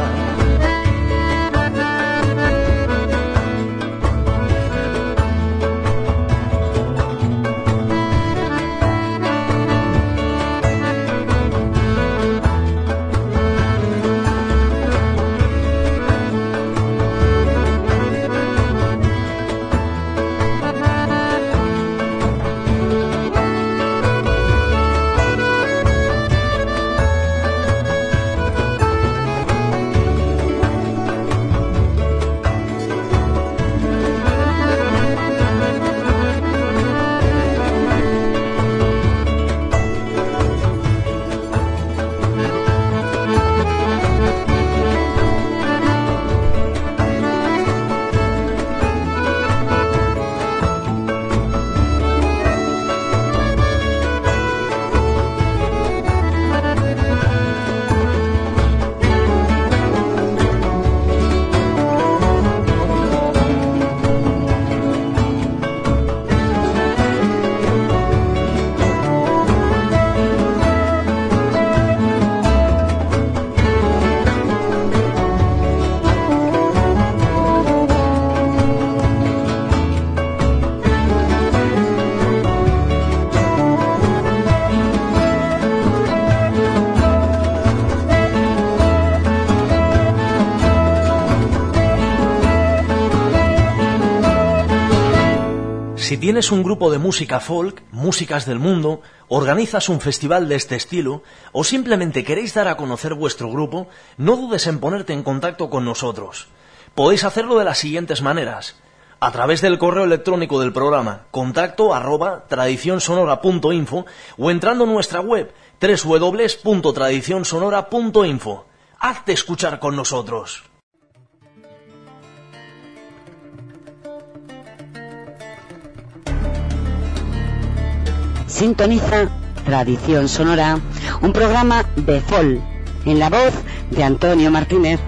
Si tienes un grupo de música folk, Músicas del Mundo, organizas un festival de este estilo o simplemente queréis dar a conocer vuestro grupo, no dudes en ponerte en contacto con nosotros. Podéis hacerlo de las siguientes maneras: a través del correo electrónico del programa contacto arroba tradicionsonora punto info o entrando en nuestra web doble u doble u doble u punto tradicionsonora punto info. Hazte escuchar con nosotros. Sintoniza Tradición Sonora, un programa de folk, en la voz de Antonio Martínez.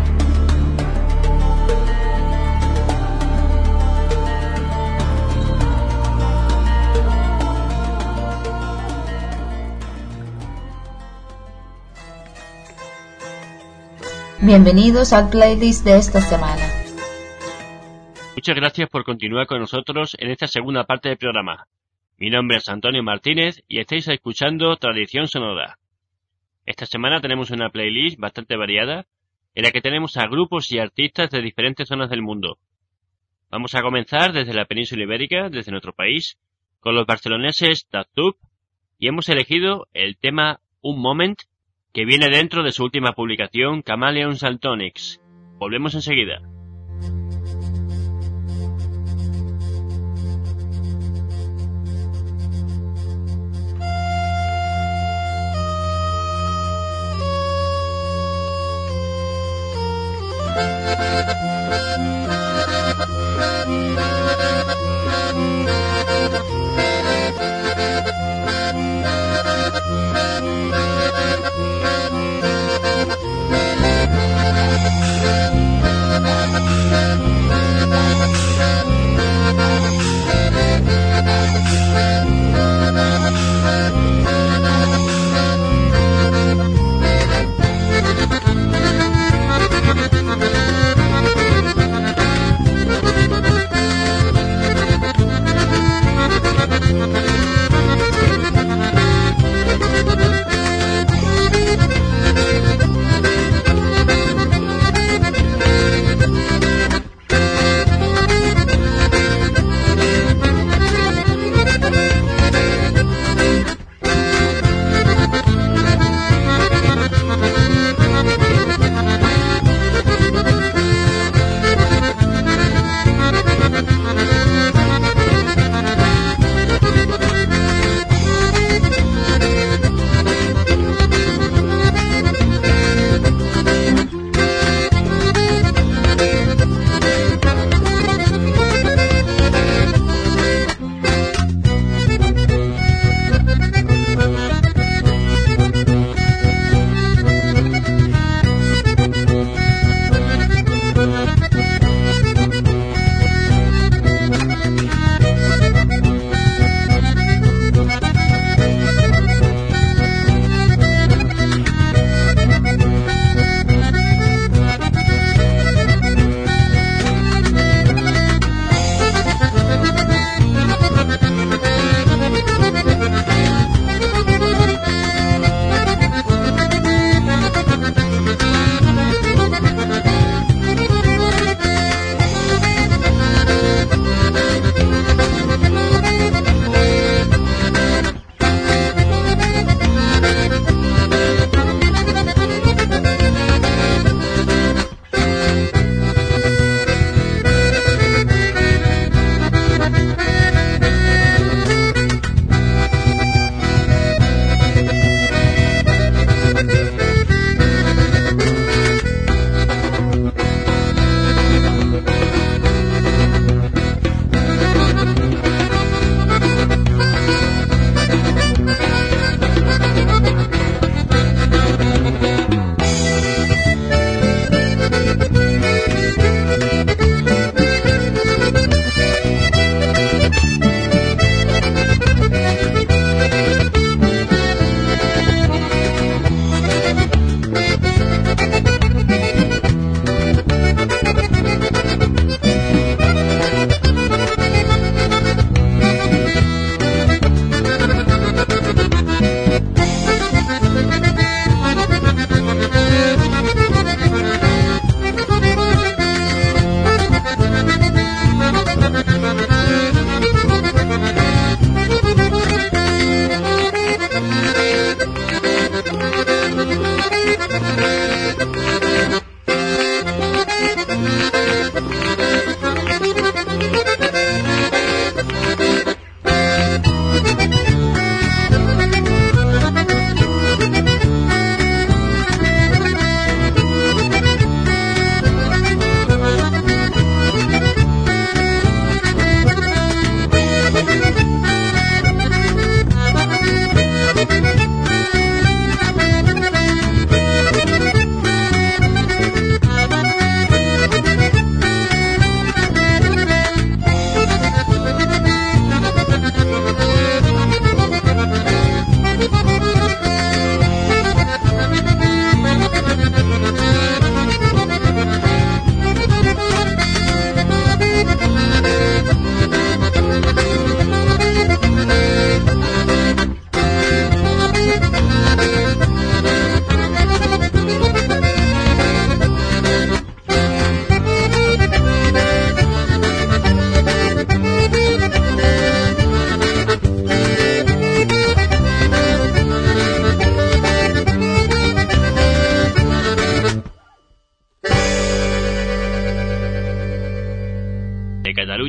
Bienvenidos al playlist de esta semana. Muchas gracias por continuar con nosotros en esta segunda parte del programa. Mi nombre es Antonio Martínez y estáis escuchando Tradición Sonora. Esta semana tenemos una playlist bastante variada en la que tenemos a grupos y artistas de diferentes zonas del mundo. Vamos a comenzar desde la península ibérica, desde nuestro país, con los barceloneses Tazub, y hemos elegido el tema Un Moment, que viene dentro de su última publicación Chameleon Saltonics. Volvemos enseguida. Thank you.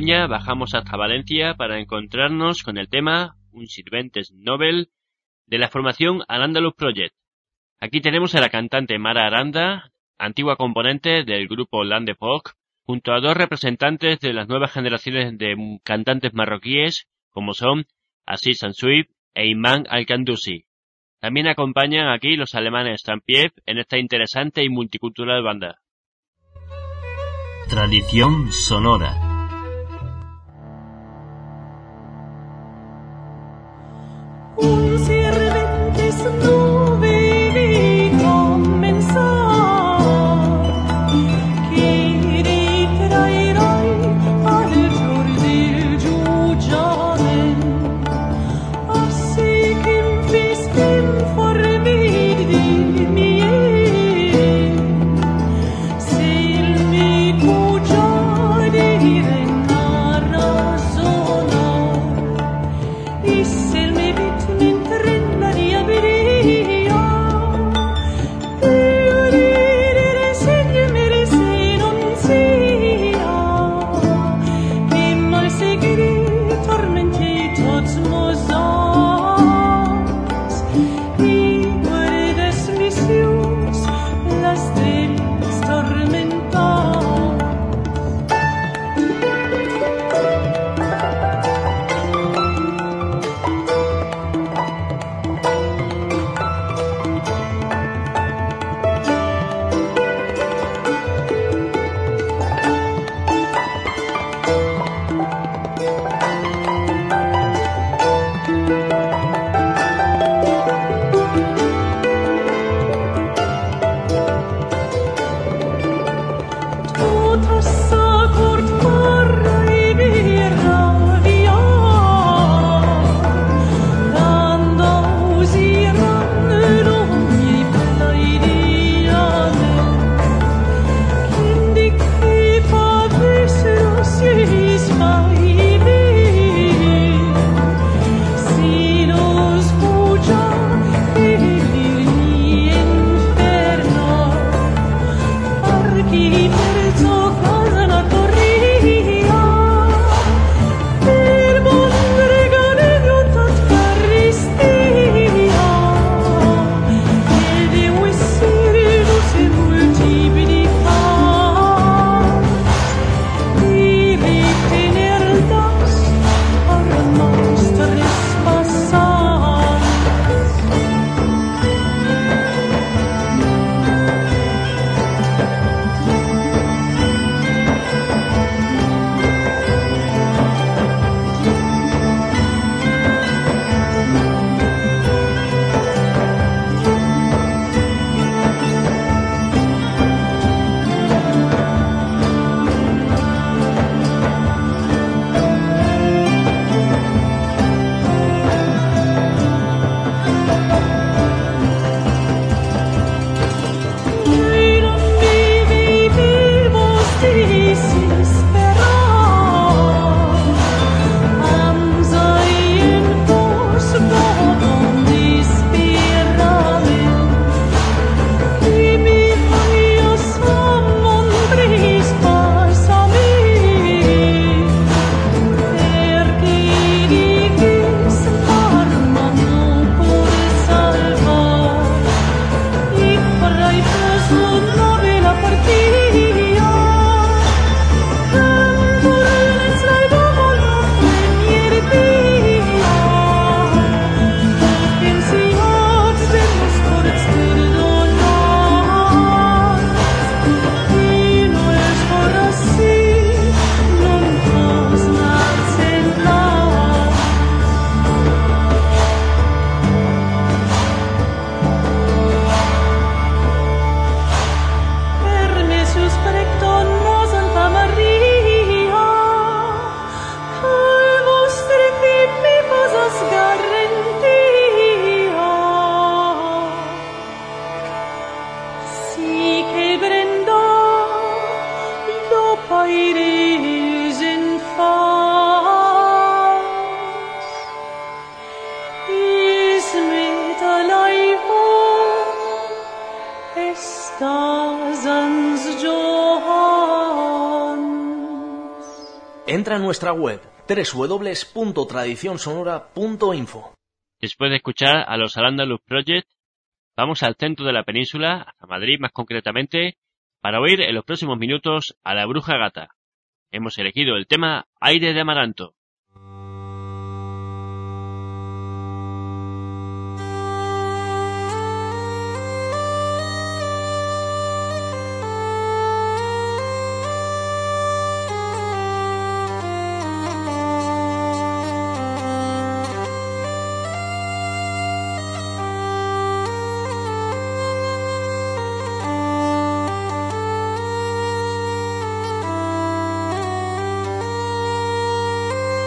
Coruña bajamos hasta Valencia para encontrarnos con el tema Un Sirventes Nobel de la formación Al-Andalus Project. Aquí tenemos a la cantante Mara Aranda, antigua componente del grupo Land de Folk, junto a dos representantes de las nuevas generaciones de cantantes marroquíes, como son Aziz Ansouib e Iman Al-Kandusi. También acompañan aquí los alemanes Stampiev en esta interesante y multicultural banda. Tradición sonora. Un Sirventes Nobel vi comenzar, che ritrairai al giorno del giugiament, assì che in festin formi di miei, se il mio già dire narra sonar, e se il mio Entra en nuestra web doble u doble u doble u punto tradición sonora punto info. Después de escuchar a los Al-Andalus Project, vamos al centro de la península, a Madrid más concretamente, para oír en los próximos minutos a La Bruja Gata. Hemos elegido el tema Aire de Amaranto. Thank you.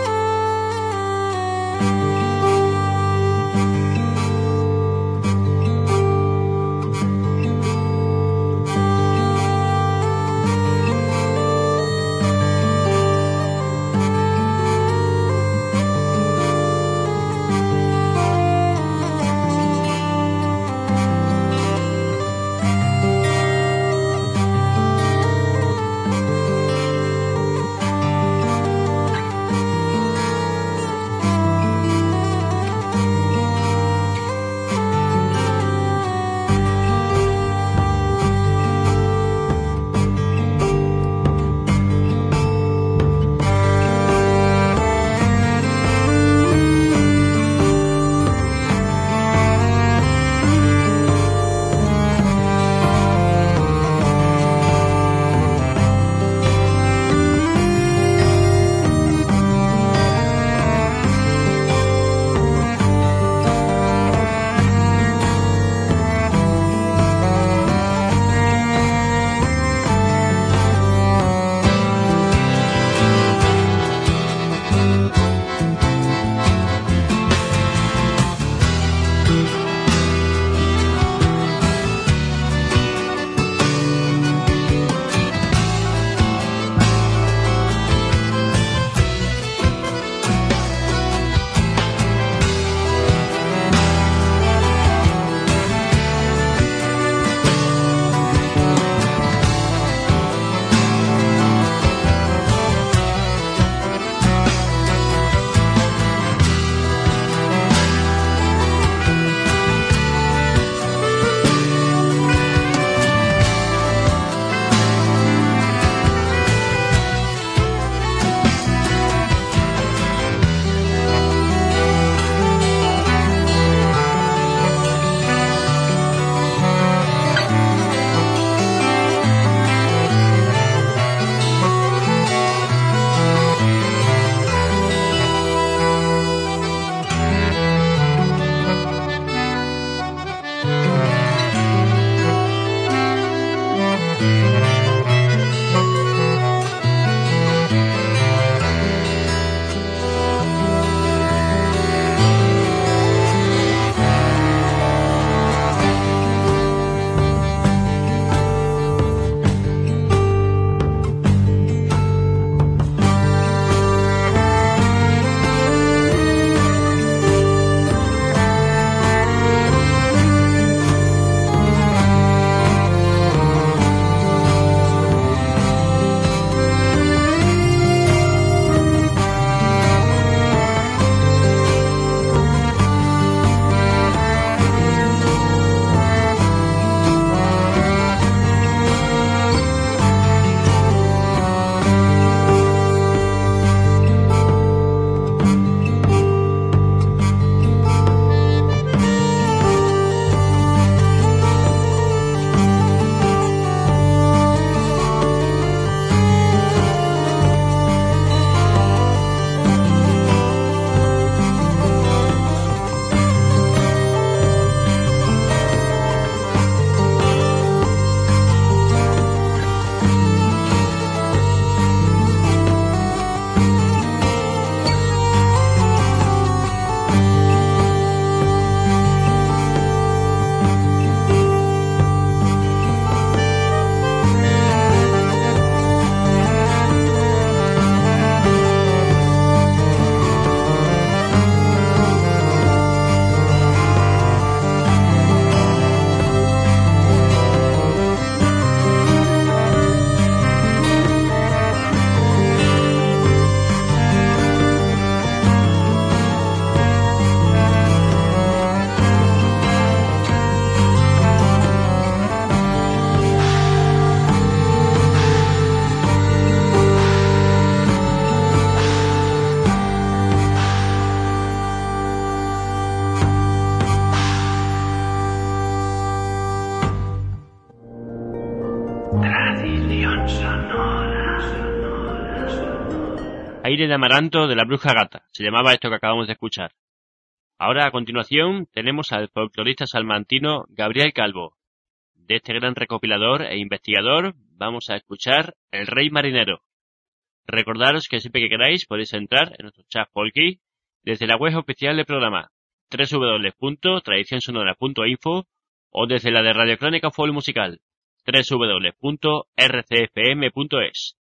Aire de Amaranto de la Bruja Gata, se llamaba esto que acabamos de escuchar. Ahora, a continuación, tenemos al folclorista salmantino Gabriel Calvo. De este gran recopilador e investigador vamos a escuchar El Rey Marinero. Recordaros que siempre que queráis podéis entrar en nuestro chat folky desde la web oficial del programa doble u doble u doble u punto tradición sonora punto info o desde la de Radio Crónica Folk Musical doble u doble u doble u punto r c f m punto es.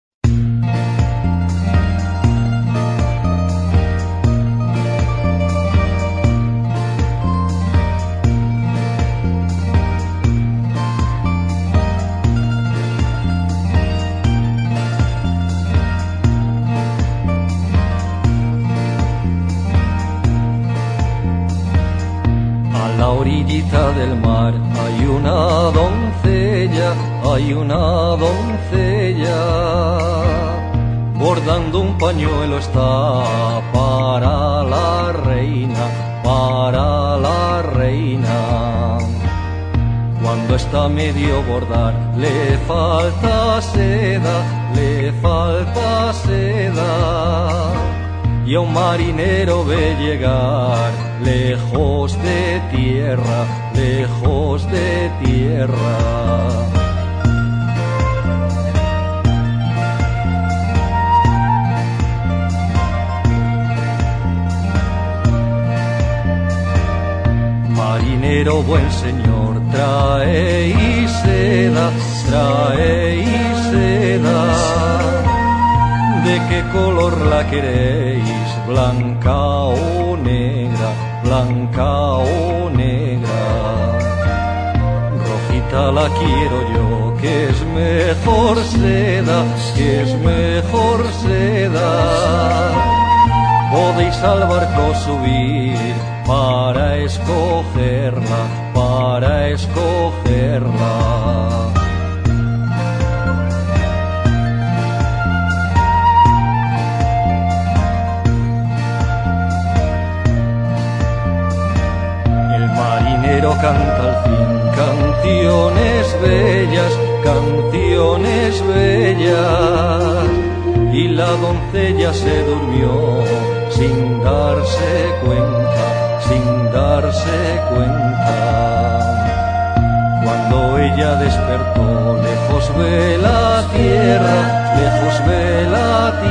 A la orillita del mar hay una doncella, hay una doncella, bordando un pañuelo está para la reina, para la reina. Cuando está medio bordar le falta seda, le falta seda. Y a un marinero ve llegar lejos de tierra, lejos de tierra. Marinero buen señor, trae y seda, trae y seda. ¿De qué color la queréis? Blanca o negra, blanca o negra. Rojita la quiero yo, que es mejor seda, que es mejor seda. Podéis al barco subir para escogerla, para escogerla. Canta al fin canciones bellas, canciones bellas, y la doncella se durmió sin darse cuenta, sin darse cuenta. Cuando ella despertó, lejos ve la tierra, lejos ve la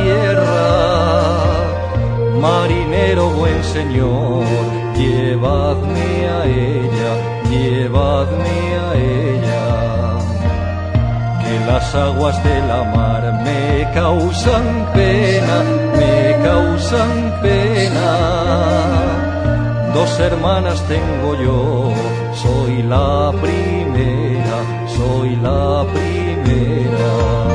tierra. Marinero buen señor, llevadme a ella, llevadme a ella. Que las aguas de la mar me causan pena, me causan pena. Dos hermanas tengo yo, soy la primera, soy la primera.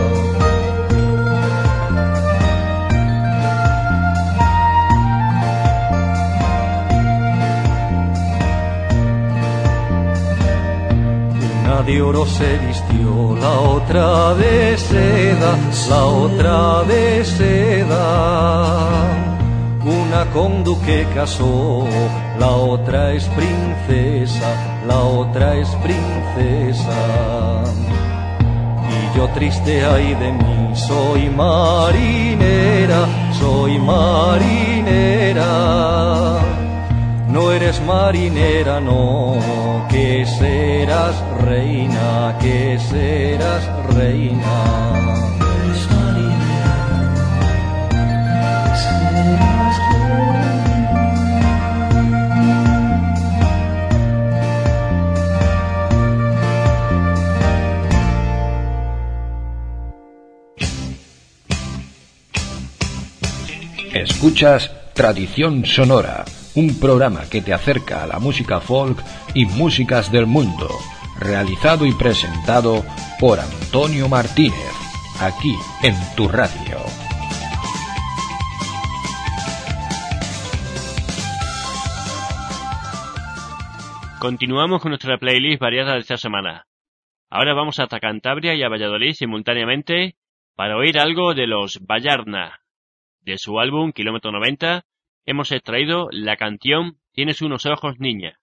De oro se vistió, la otra de seda, la otra de seda. Una con duque casó, la otra es princesa, la otra es princesa. Y yo triste ay de mí, soy marinera, soy marinera. No eres marinera, no, que serás reina, que serás reina. Eres marinera, que serás reina. Escuchas Tradición Sonora, un programa que te acerca a la música folk y músicas del mundo, realizado y presentado por Antonio Martínez, aquí en tu radio. Continuamos con nuestra playlist variada de esta semana. Ahora vamos hasta Cantabria y a Valladolid simultáneamente para oír algo de los Vallarna. De su álbum Kilómetro noventa hemos extraído la canción Tienes unos ojos, niña.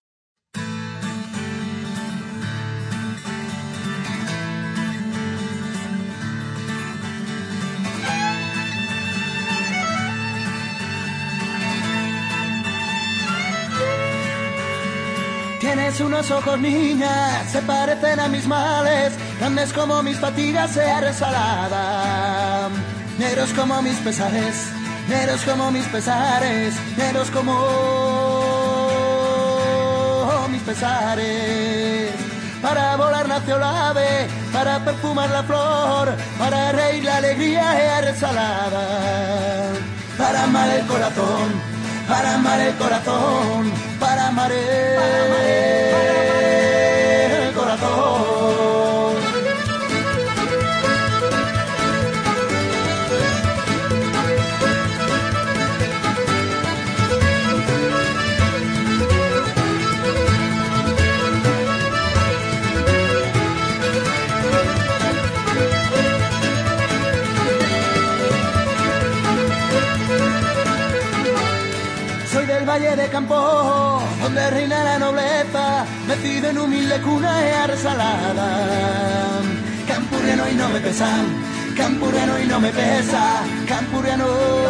Tienes unos ojos, niña, se parecen a mis males, grandes como mis fatigas sea resalada, negros como mis pesares, negros como mis pesares, negros como mis pesares. Para volar nació la ave, para perfumar la flor, para reír la alegría es resalada, para amar el corazón, para amar el corazón, para amar el, para amar el corazón. Valle de Campo, donde reina la nobleza, metido en humilde cuna y arresalada. Campurriano y no me pesan, campurriano y no me pesa, campurriano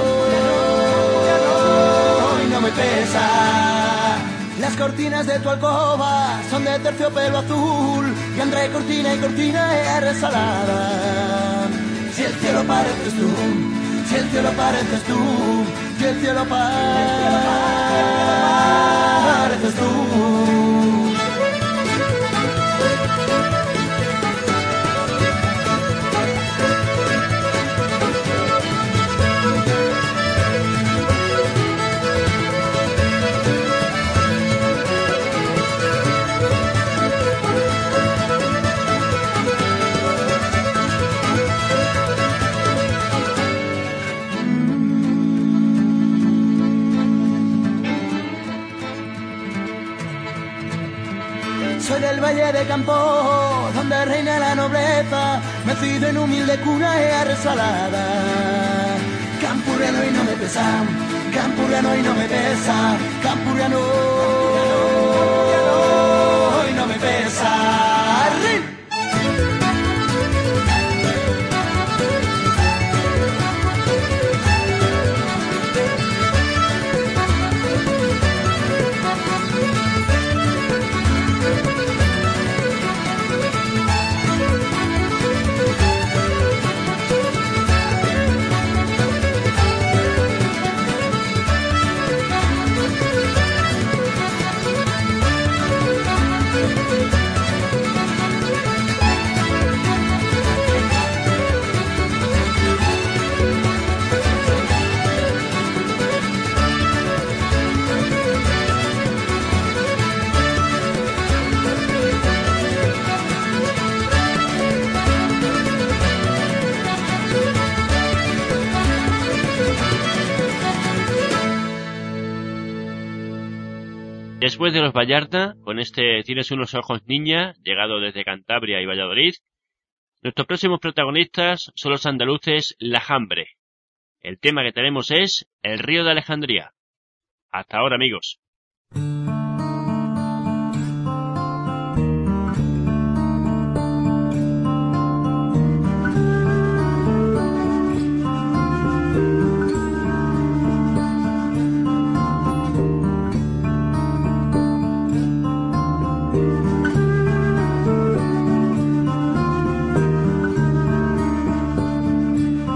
y no me pesa. Las cortinas de tu alcoba son de terciopelo azul, y entre cortina y cortina es arresalada. Si el cielo pareces tú, si el cielo pareces tú, si el cielo pareces tú. Soy del Valle de Campo, donde reina la nobleza, mecido en humilde cuna y arresalada. Campurriano y no me pesa, campurriano y no me pesa, campurriano y no me pesa. ¡Rin! Después de los Vallarta, con este Tienes unos ojos, niña, llegado desde Cantabria y Valladolid, nuestros próximos protagonistas son los andaluces La Jambre. El tema que tenemos es El río de Alejandría. Hasta ahora, amigos.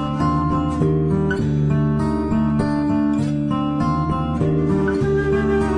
Thank you.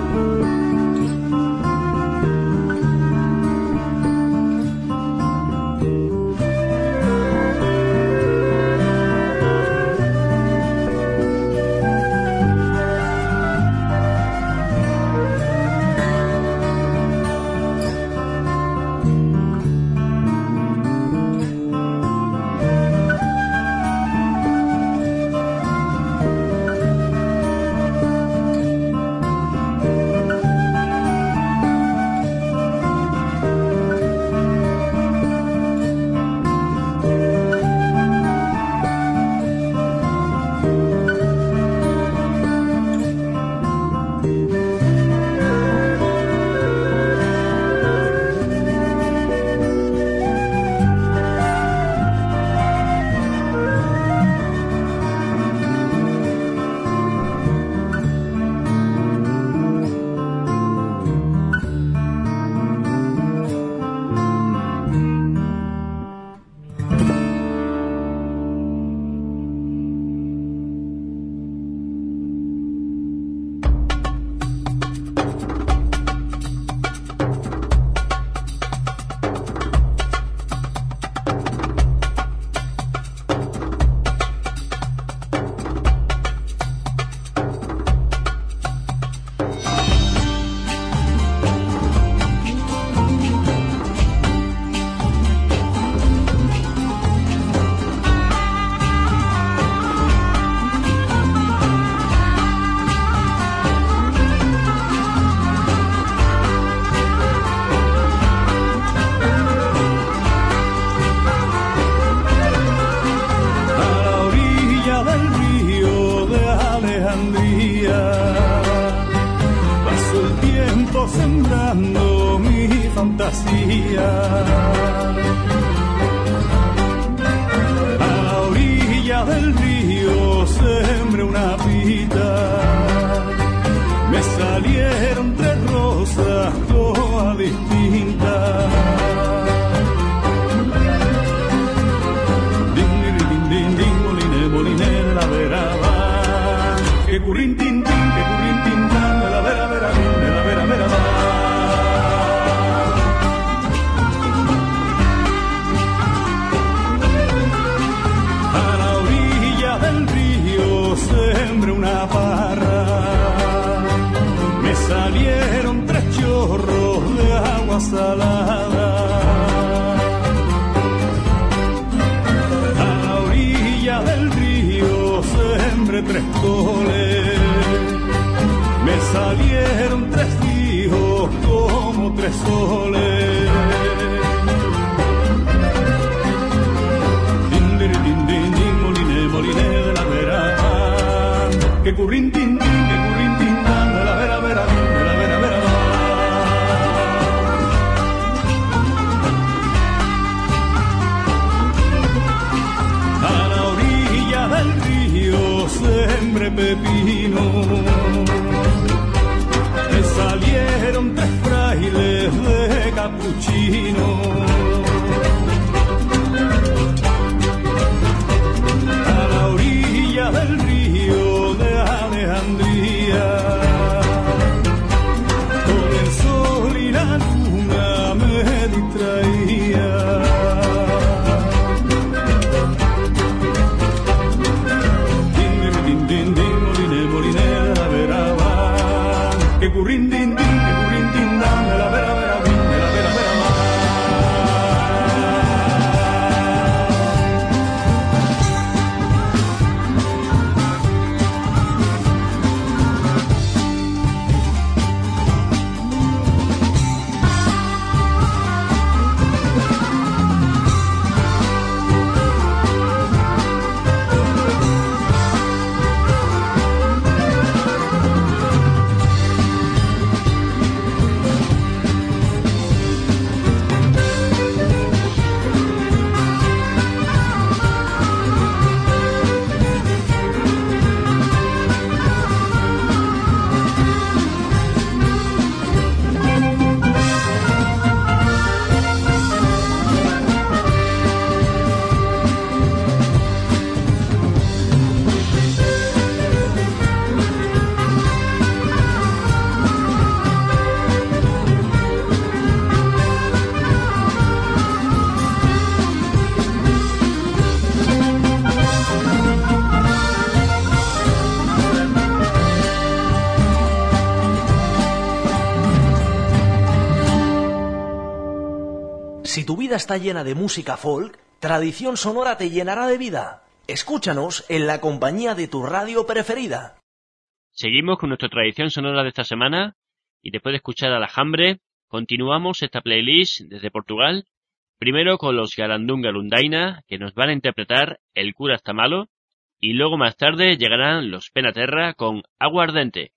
imaginando mi fantasía. A la orilla del río sembré una pita, me salieron tres rosas todas distintas. Que currín tin tin, que currín tin tan, de la vera vera din, de la vera vera va. A la orilla del río sembré una parra, me salieron tres chorros de agua salada. A la orilla del río sembré tres coles, me salieron tres hijos como tres soles. Din, din, din, din, din, moliné, moliné de la vera, que currín tin tin, que currín tin tan, de la vera vera, de la vera vera. A la orilla del río sembré pepino, me salieron tres frailes de capuchino. A la orilla del río de Alejandría, con el sol y la luna me distraía. Que currín din din, que currín din dan, de la vera vera din, de la vera vera va. Si tu vida está llena de música folk, Tradición Sonora te llenará de vida. Escúchanos en la compañía de tu radio preferida. Seguimos con nuestra tradición sonora de esta semana y después de escuchar a Alhambra, continuamos esta playlist desde Portugal, primero con los Garandunga Lundaina, que nos van a interpretar El cura está malo, y luego más tarde llegarán los Penaterra con Aguardente.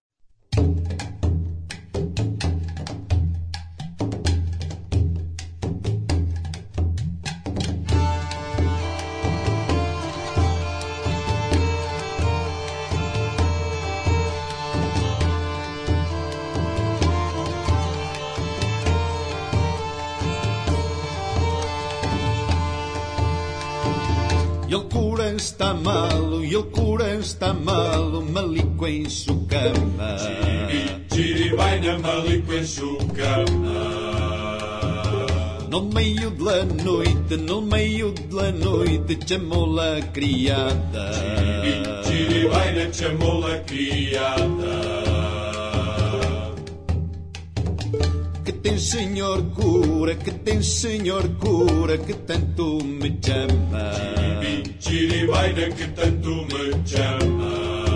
E el cura está malo, e el cura está malo, malico em sua cama. Chiribaina, malico em sua cama. No meio da noite, no meio da noite, chamou a criada. Chiribaina, chamou a criada. Que tem senhor cura, que tem senhor cura, que tanto me chama. Chiribaina, que tanto me chama.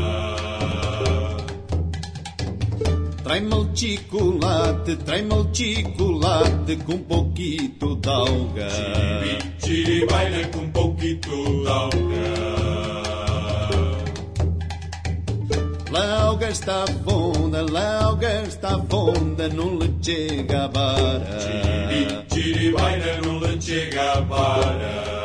Trai-me o chocolate, trai-me o chocolate com um pouquito de alga. Chiribaina, com um pouquito de alga. Lauga está fonda, lauga está fonda, não lhe chega a vara. Chiribi, chiribaina, não lhe chega a vara.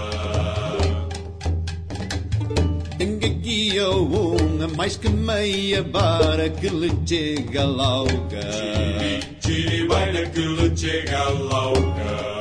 Tenho aqui a uma, mais que meia vara, que lhe chega a lauga. Chiribi, chiribaina, que lhe chega a lauga.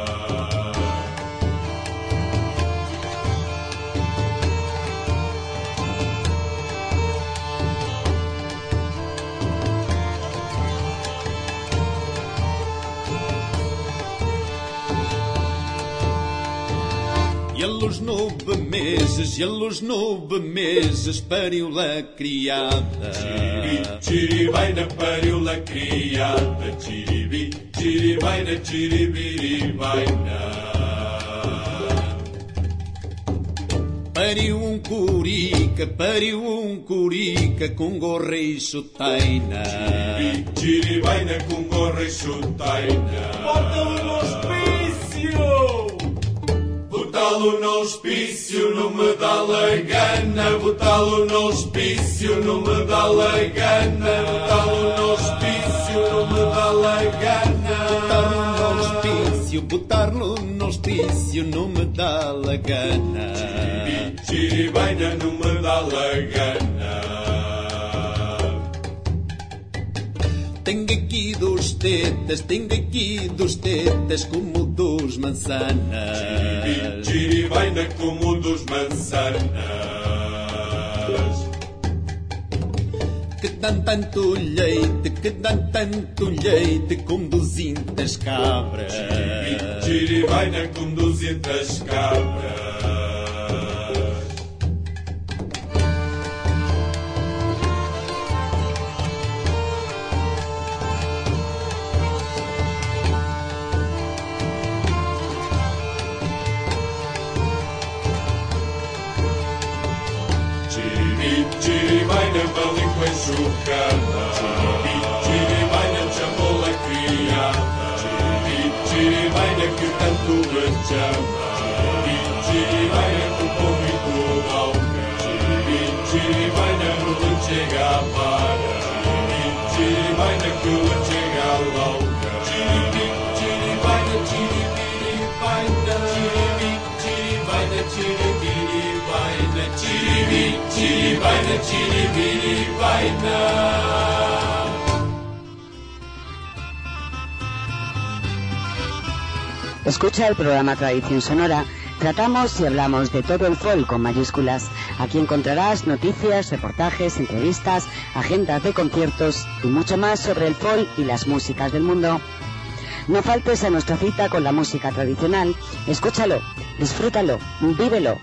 E aos nove meses, e aos nove meses pariu-la criada. Chiribi, chiribaina, pariu-la criada. Chiribi, chiribaina, chiribiribaina. Pariu um curica, pariu um curica com gorra e chutaina. Chiribi, chiribaina, com gorra e chutaina. Bota-o no hospício! Botá-lo no hospício não me dá la gana. Botá-lo no hospício não me dá la gana. Botá-lo no hospício não me dá la gana. Botar-lo no hospício, botar-lo no hospício não me dá la gana. Chiribi, chiribaina, não me dá la gana. Tenho aqui dos tetas, tenho aqui dos tetas como dos manzanas. Chiribi, chiribaina, como dos manzanas. Que dão tanto leite, que dão tanto leite como duzentas cabras. Chiribi, chiribaina, como duzentas cabras. Chiribaina, vale com a chucada. Chiribi, chiribaina, chamou-la criada. Chiribi, chiribaina, que tanto me chama. Chiribi, chiribaina, que o povo alga. Chiribi, chiribaina, não lhe chega a vara. Chiribi, chiribaina, que lhe chega a lauga. Chiribi, chiribaina, chiribiribaina. Chiribi, chiribaina, chiribiribaina. Chiribi, chiribaina, chiribiribaina. Escucha el programa Tradición Sonora. Tratamos y hablamos de todo el folk con mayúsculas. Aquí encontrarás noticias, reportajes, entrevistas, agendas de conciertos y mucho más sobre el folk y las músicas del mundo. No faltes a nuestra cita con la música tradicional. Escúchalo, disfrútalo, vívelo.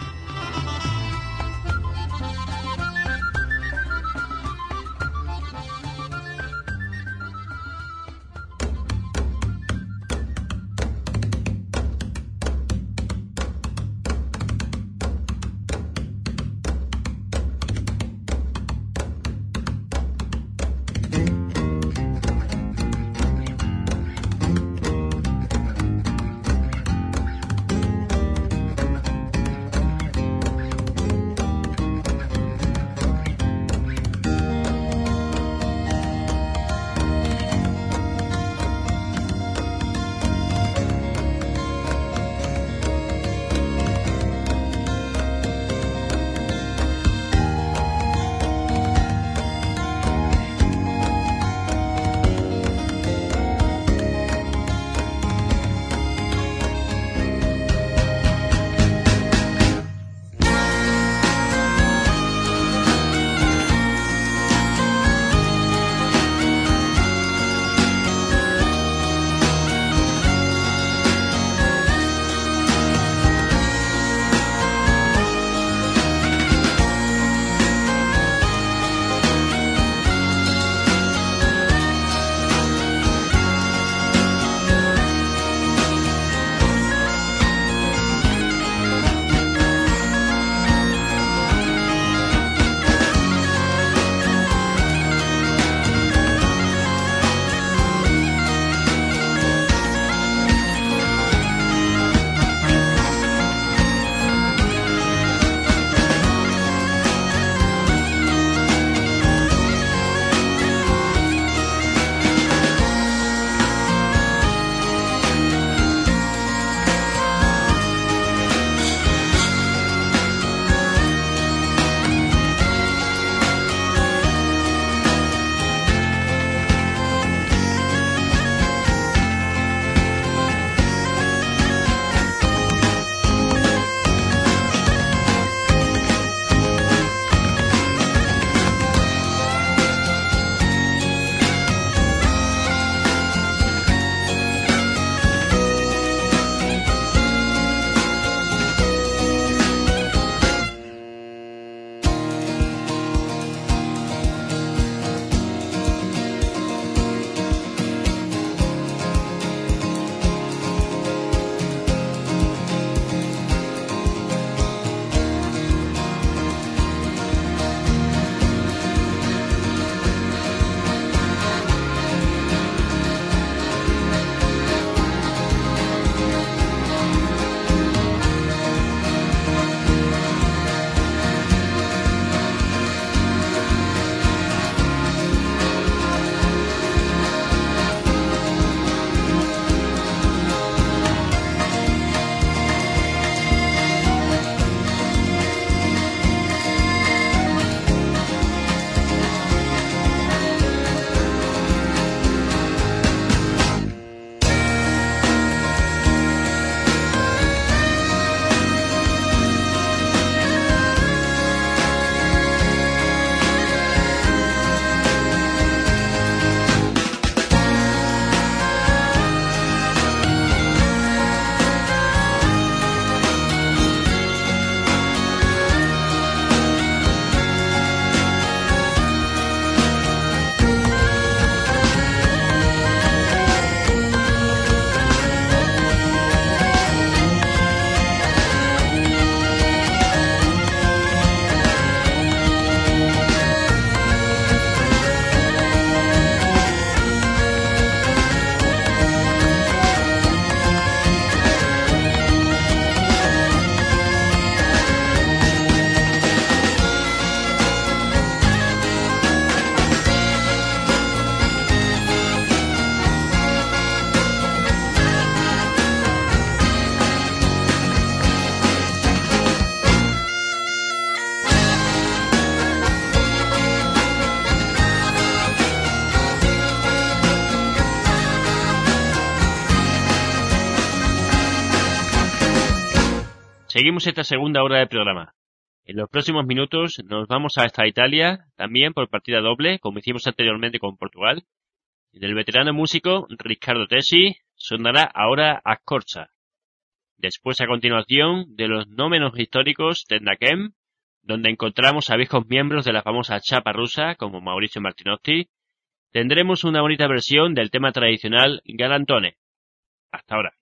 Seguimos esta segunda hora del programa. En los próximos minutos nos vamos hasta Italia, también por partida doble, como hicimos anteriormente con Portugal. Y del veterano músico Riccardo Tesi sonará ahora Accorcia. Después, a continuación, de los no menos históricos Tendakem, donde encontramos a viejos miembros de la famosa chapa rusa, como Mauricio Martinotti, tendremos una bonita versión del tema tradicional Galantone. Hasta ahora.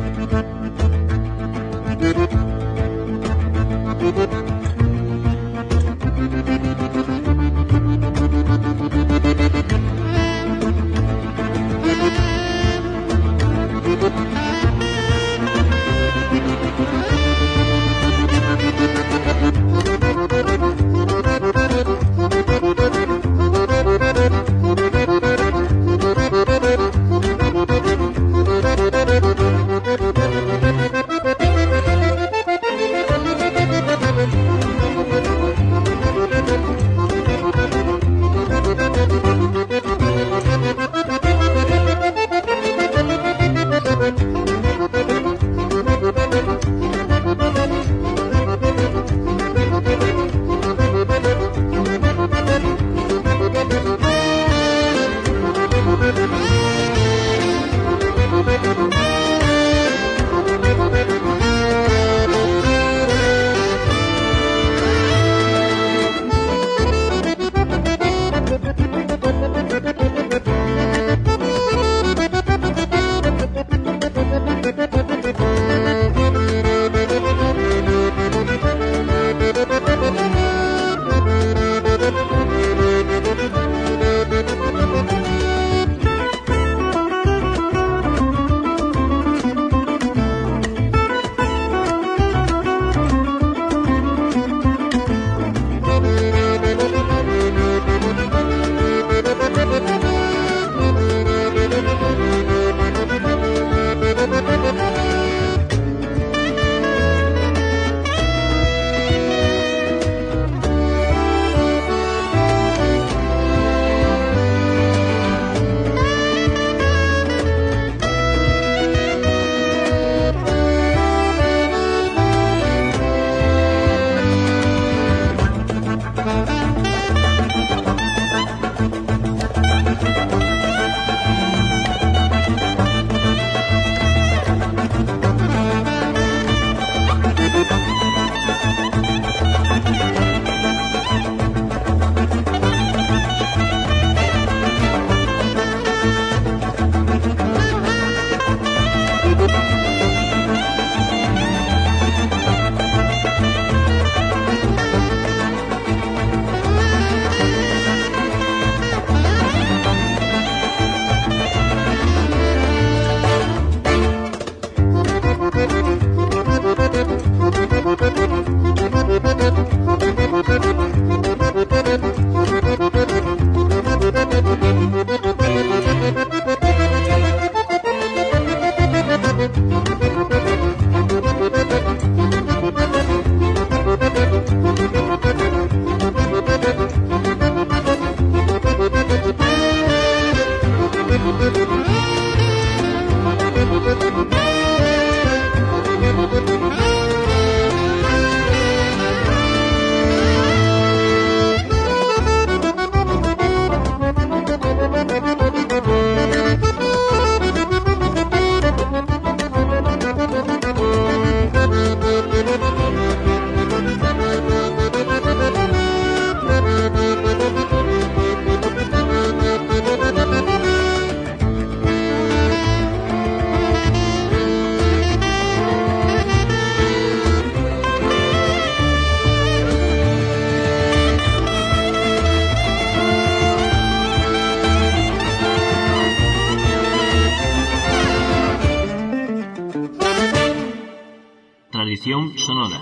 Tradición sonora.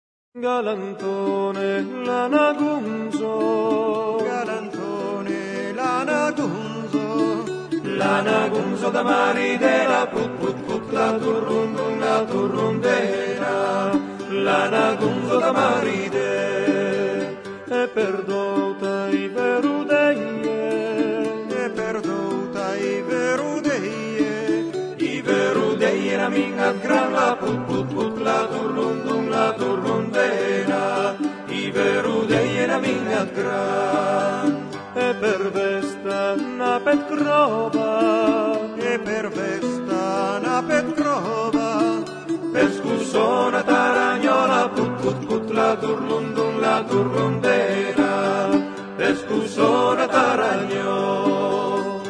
Galantone l'anagunzo, galantone l'anagunzo, l'anagunzo da maridera, put put put la turrundun la turrundera, l'anagunzo da maride, e perdota i verudeie, e perdota i verudeie, i verudeie na minga gran la put put put la turrundun la trova e per festa una Petrova pescusona taragnola put put put la turlundun la turlundera pescusona taragnola.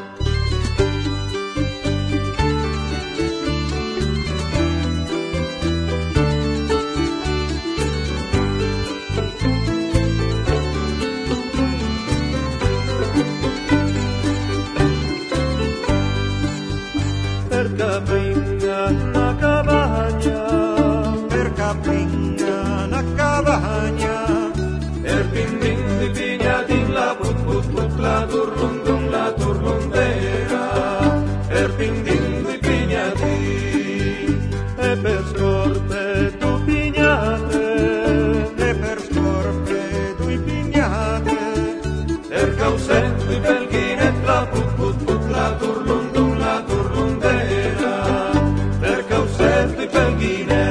Per capinga na cabagna, per capinga na cabagna, per din din di vigna din la put put put la turlundun la turlundera, per din din di vigna din, e per scorpe tu pignate, e per scorpe tu pignate, per causetto i belghine la put put put la turlundun la turlundera, per causetto i belghine.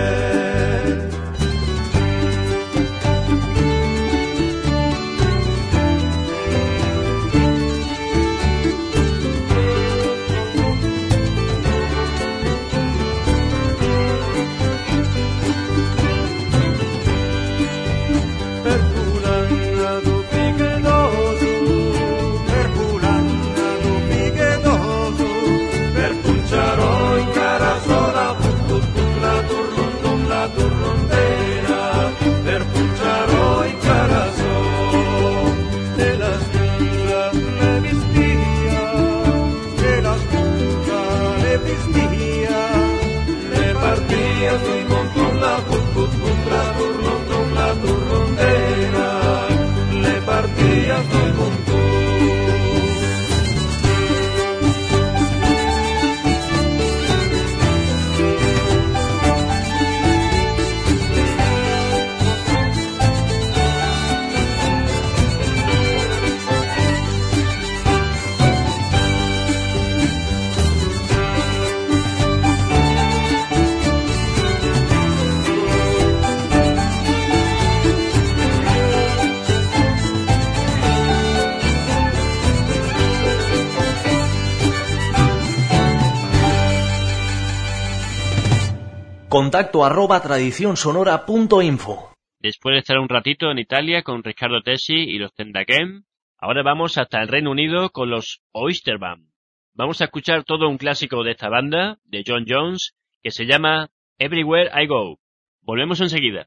Contacto arroba tradicionsonora punto info. Después de estar un ratito en Italia con Riccardo Tessi y los Tendagem, ahora vamos hasta el Reino Unido con los Oyster Band. Vamos a escuchar todo un clásico de esta banda, de John Jones, que se llama Everywhere I Go. Volvemos enseguida.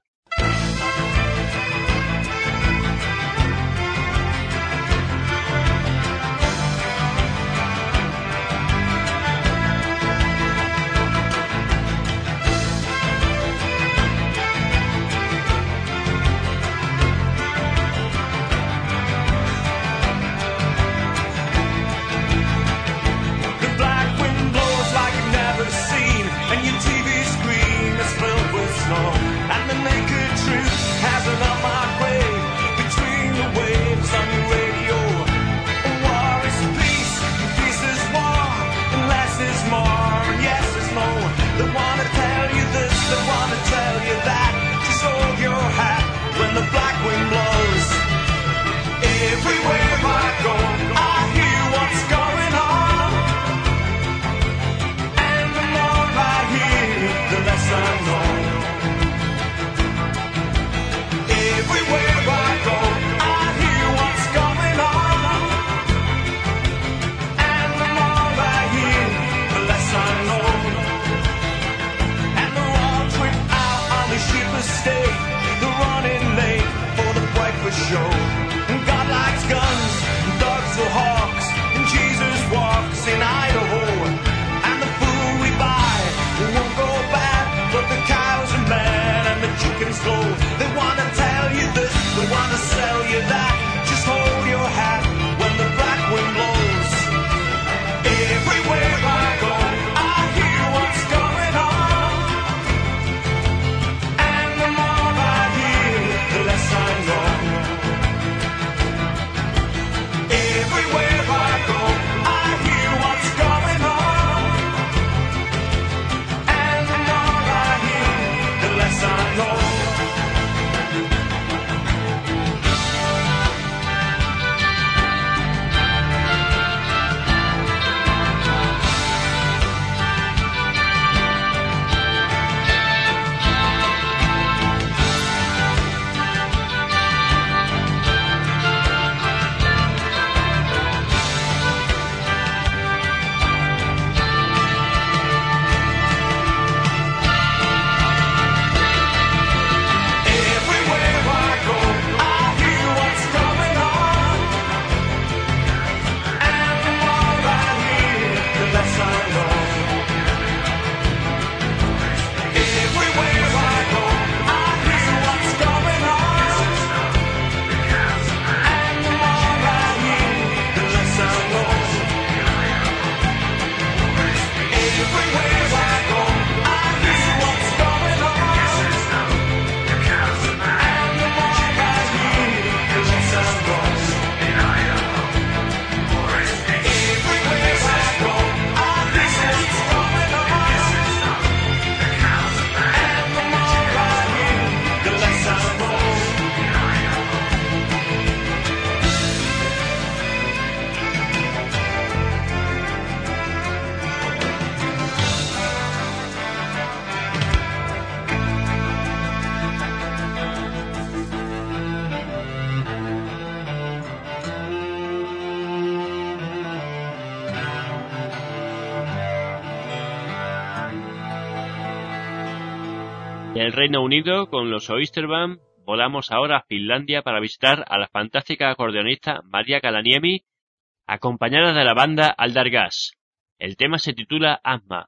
And your T V screen is filled with snow, and the naked Del Reino Unido, con los Oysterband, volamos ahora a Finlandia para visitar a la fantástica acordeonista Maria Kalaniemi, acompañada de la banda Aldargas. El tema se titula Asma.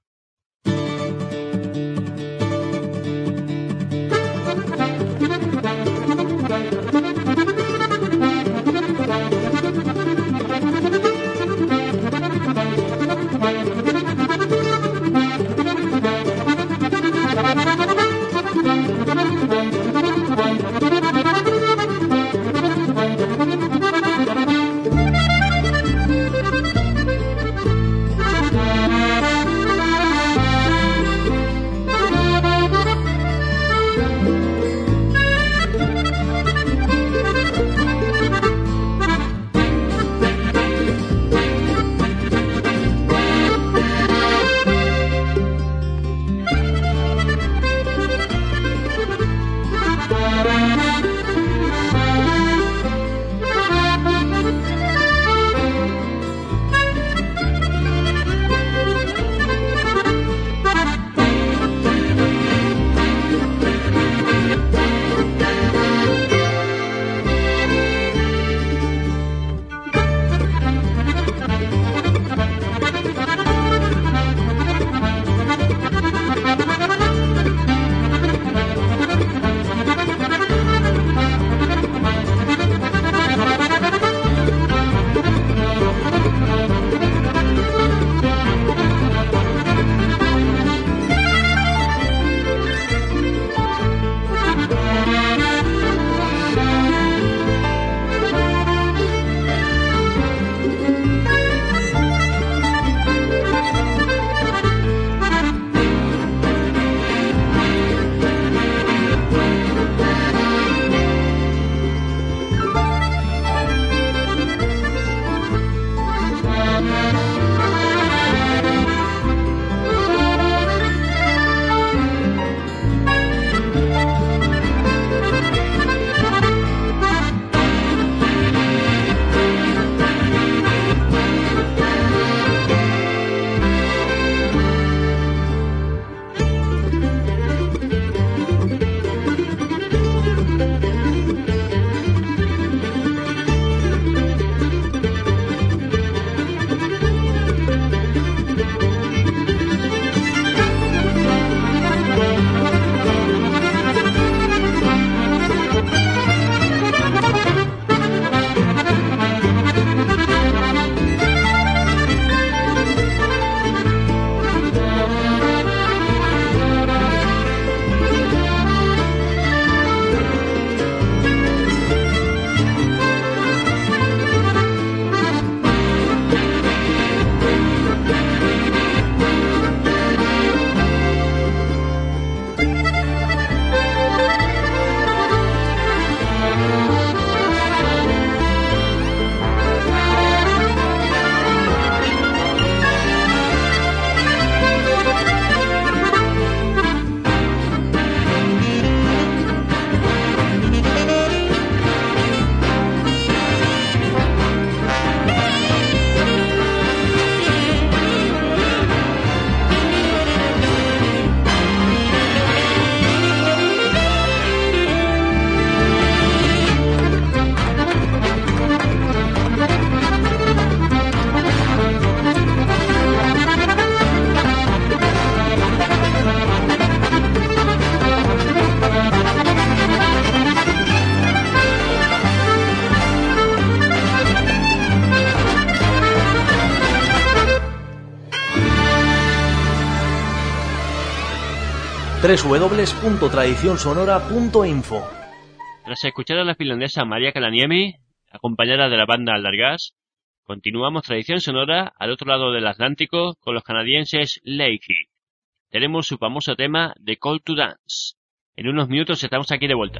doble u doble u doble u punto tradición sonora punto info. Tras escuchar a la finlandesa Maria Kalaniemi, acompañada de la banda Aldargas, continuamos Tradición Sonora al otro lado del Atlántico con los canadienses Leahy. Tenemos su famoso tema The Call to Dance. En unos minutos estamos aquí de vuelta.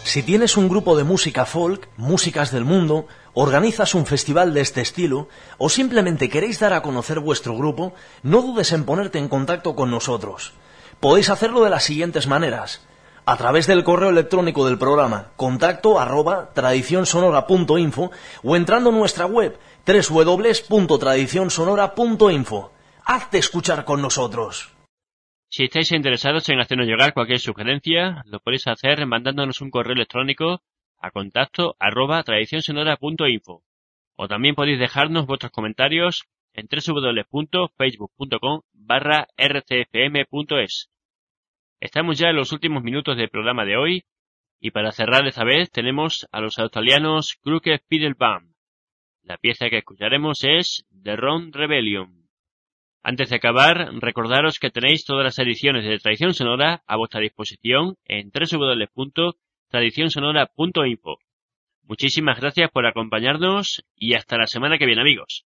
Si tienes un grupo de música folk, músicas del mundo, organizas un festival de este estilo o simplemente queréis dar a conocer vuestro grupo, no dudes en ponerte en contacto con nosotros. Podéis hacerlo de las siguientes maneras: a través del correo electrónico del programa contacto arroba tradicionsonora punto info o entrando en nuestra web doble u doble u doble u punto tradicionsonora punto info. Hazte escuchar con nosotros. Si estáis interesados en hacernos llegar cualquier sugerencia, lo podéis hacer mandándonos un correo electrónico a contacto arroba tradicionsonora punto info, o también podéis dejarnos vuestros comentarios en doble u doble u doble u punto facebook punto com barra r c f m punto es. Estamos ya en los últimos minutos del programa de hoy, y para cerrar esta vez tenemos a los australianos Crooked Fiddle Band. La pieza que escucharemos es The Ron Rebellion. Antes de acabar, recordaros que tenéis todas las ediciones de Tradición Sonora a vuestra disposición en doble u doble u doble u punto tradicionsonora punto info. Muchísimas gracias por acompañarnos y hasta la semana que viene, amigos.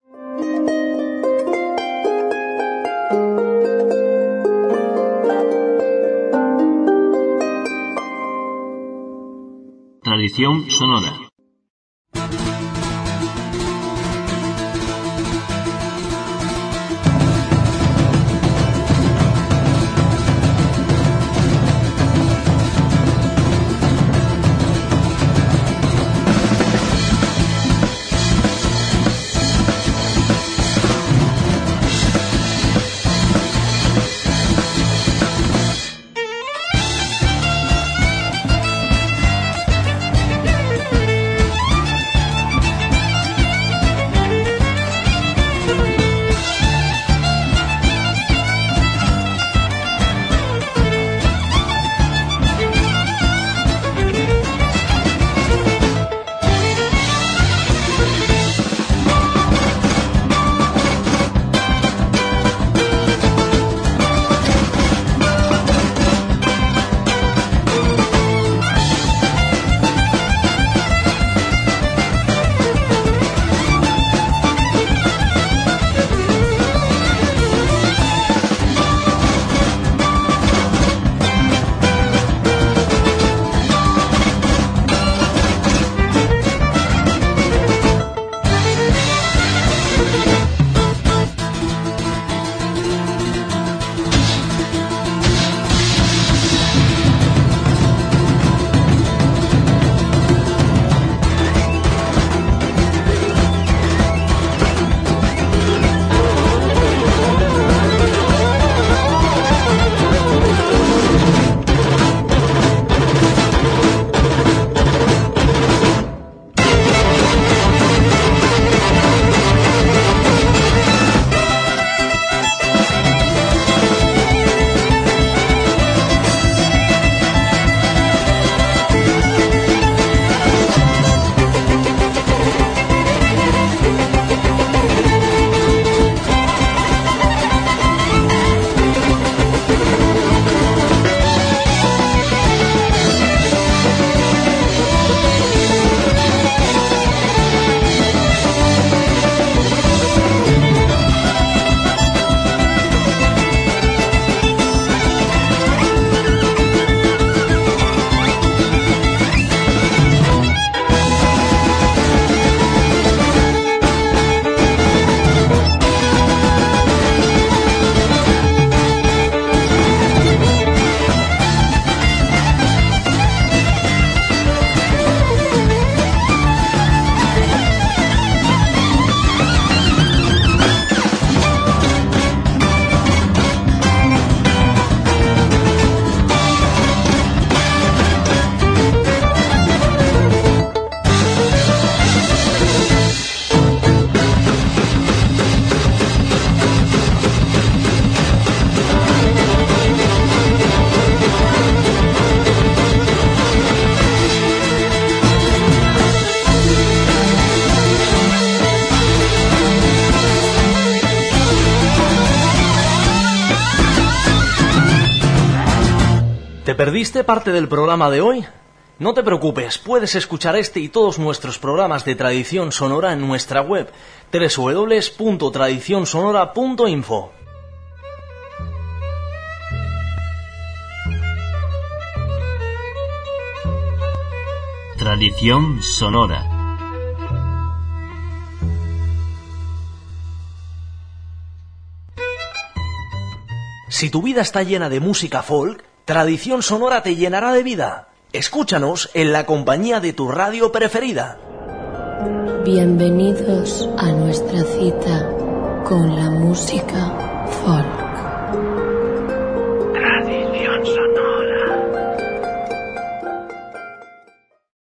Tradición Sonora. ¿Te perdiste parte del programa de hoy? No te preocupes, puedes escuchar este y todos nuestros programas de Tradición Sonora en nuestra web doble u doble u doble u punto tradicionsonora punto info. Tradición sonora. Si tu vida está llena de música folk, Tradición Sonora te llenará de vida. Escúchanos en la compañía de tu radio preferida. Bienvenidos a nuestra cita con la música folk.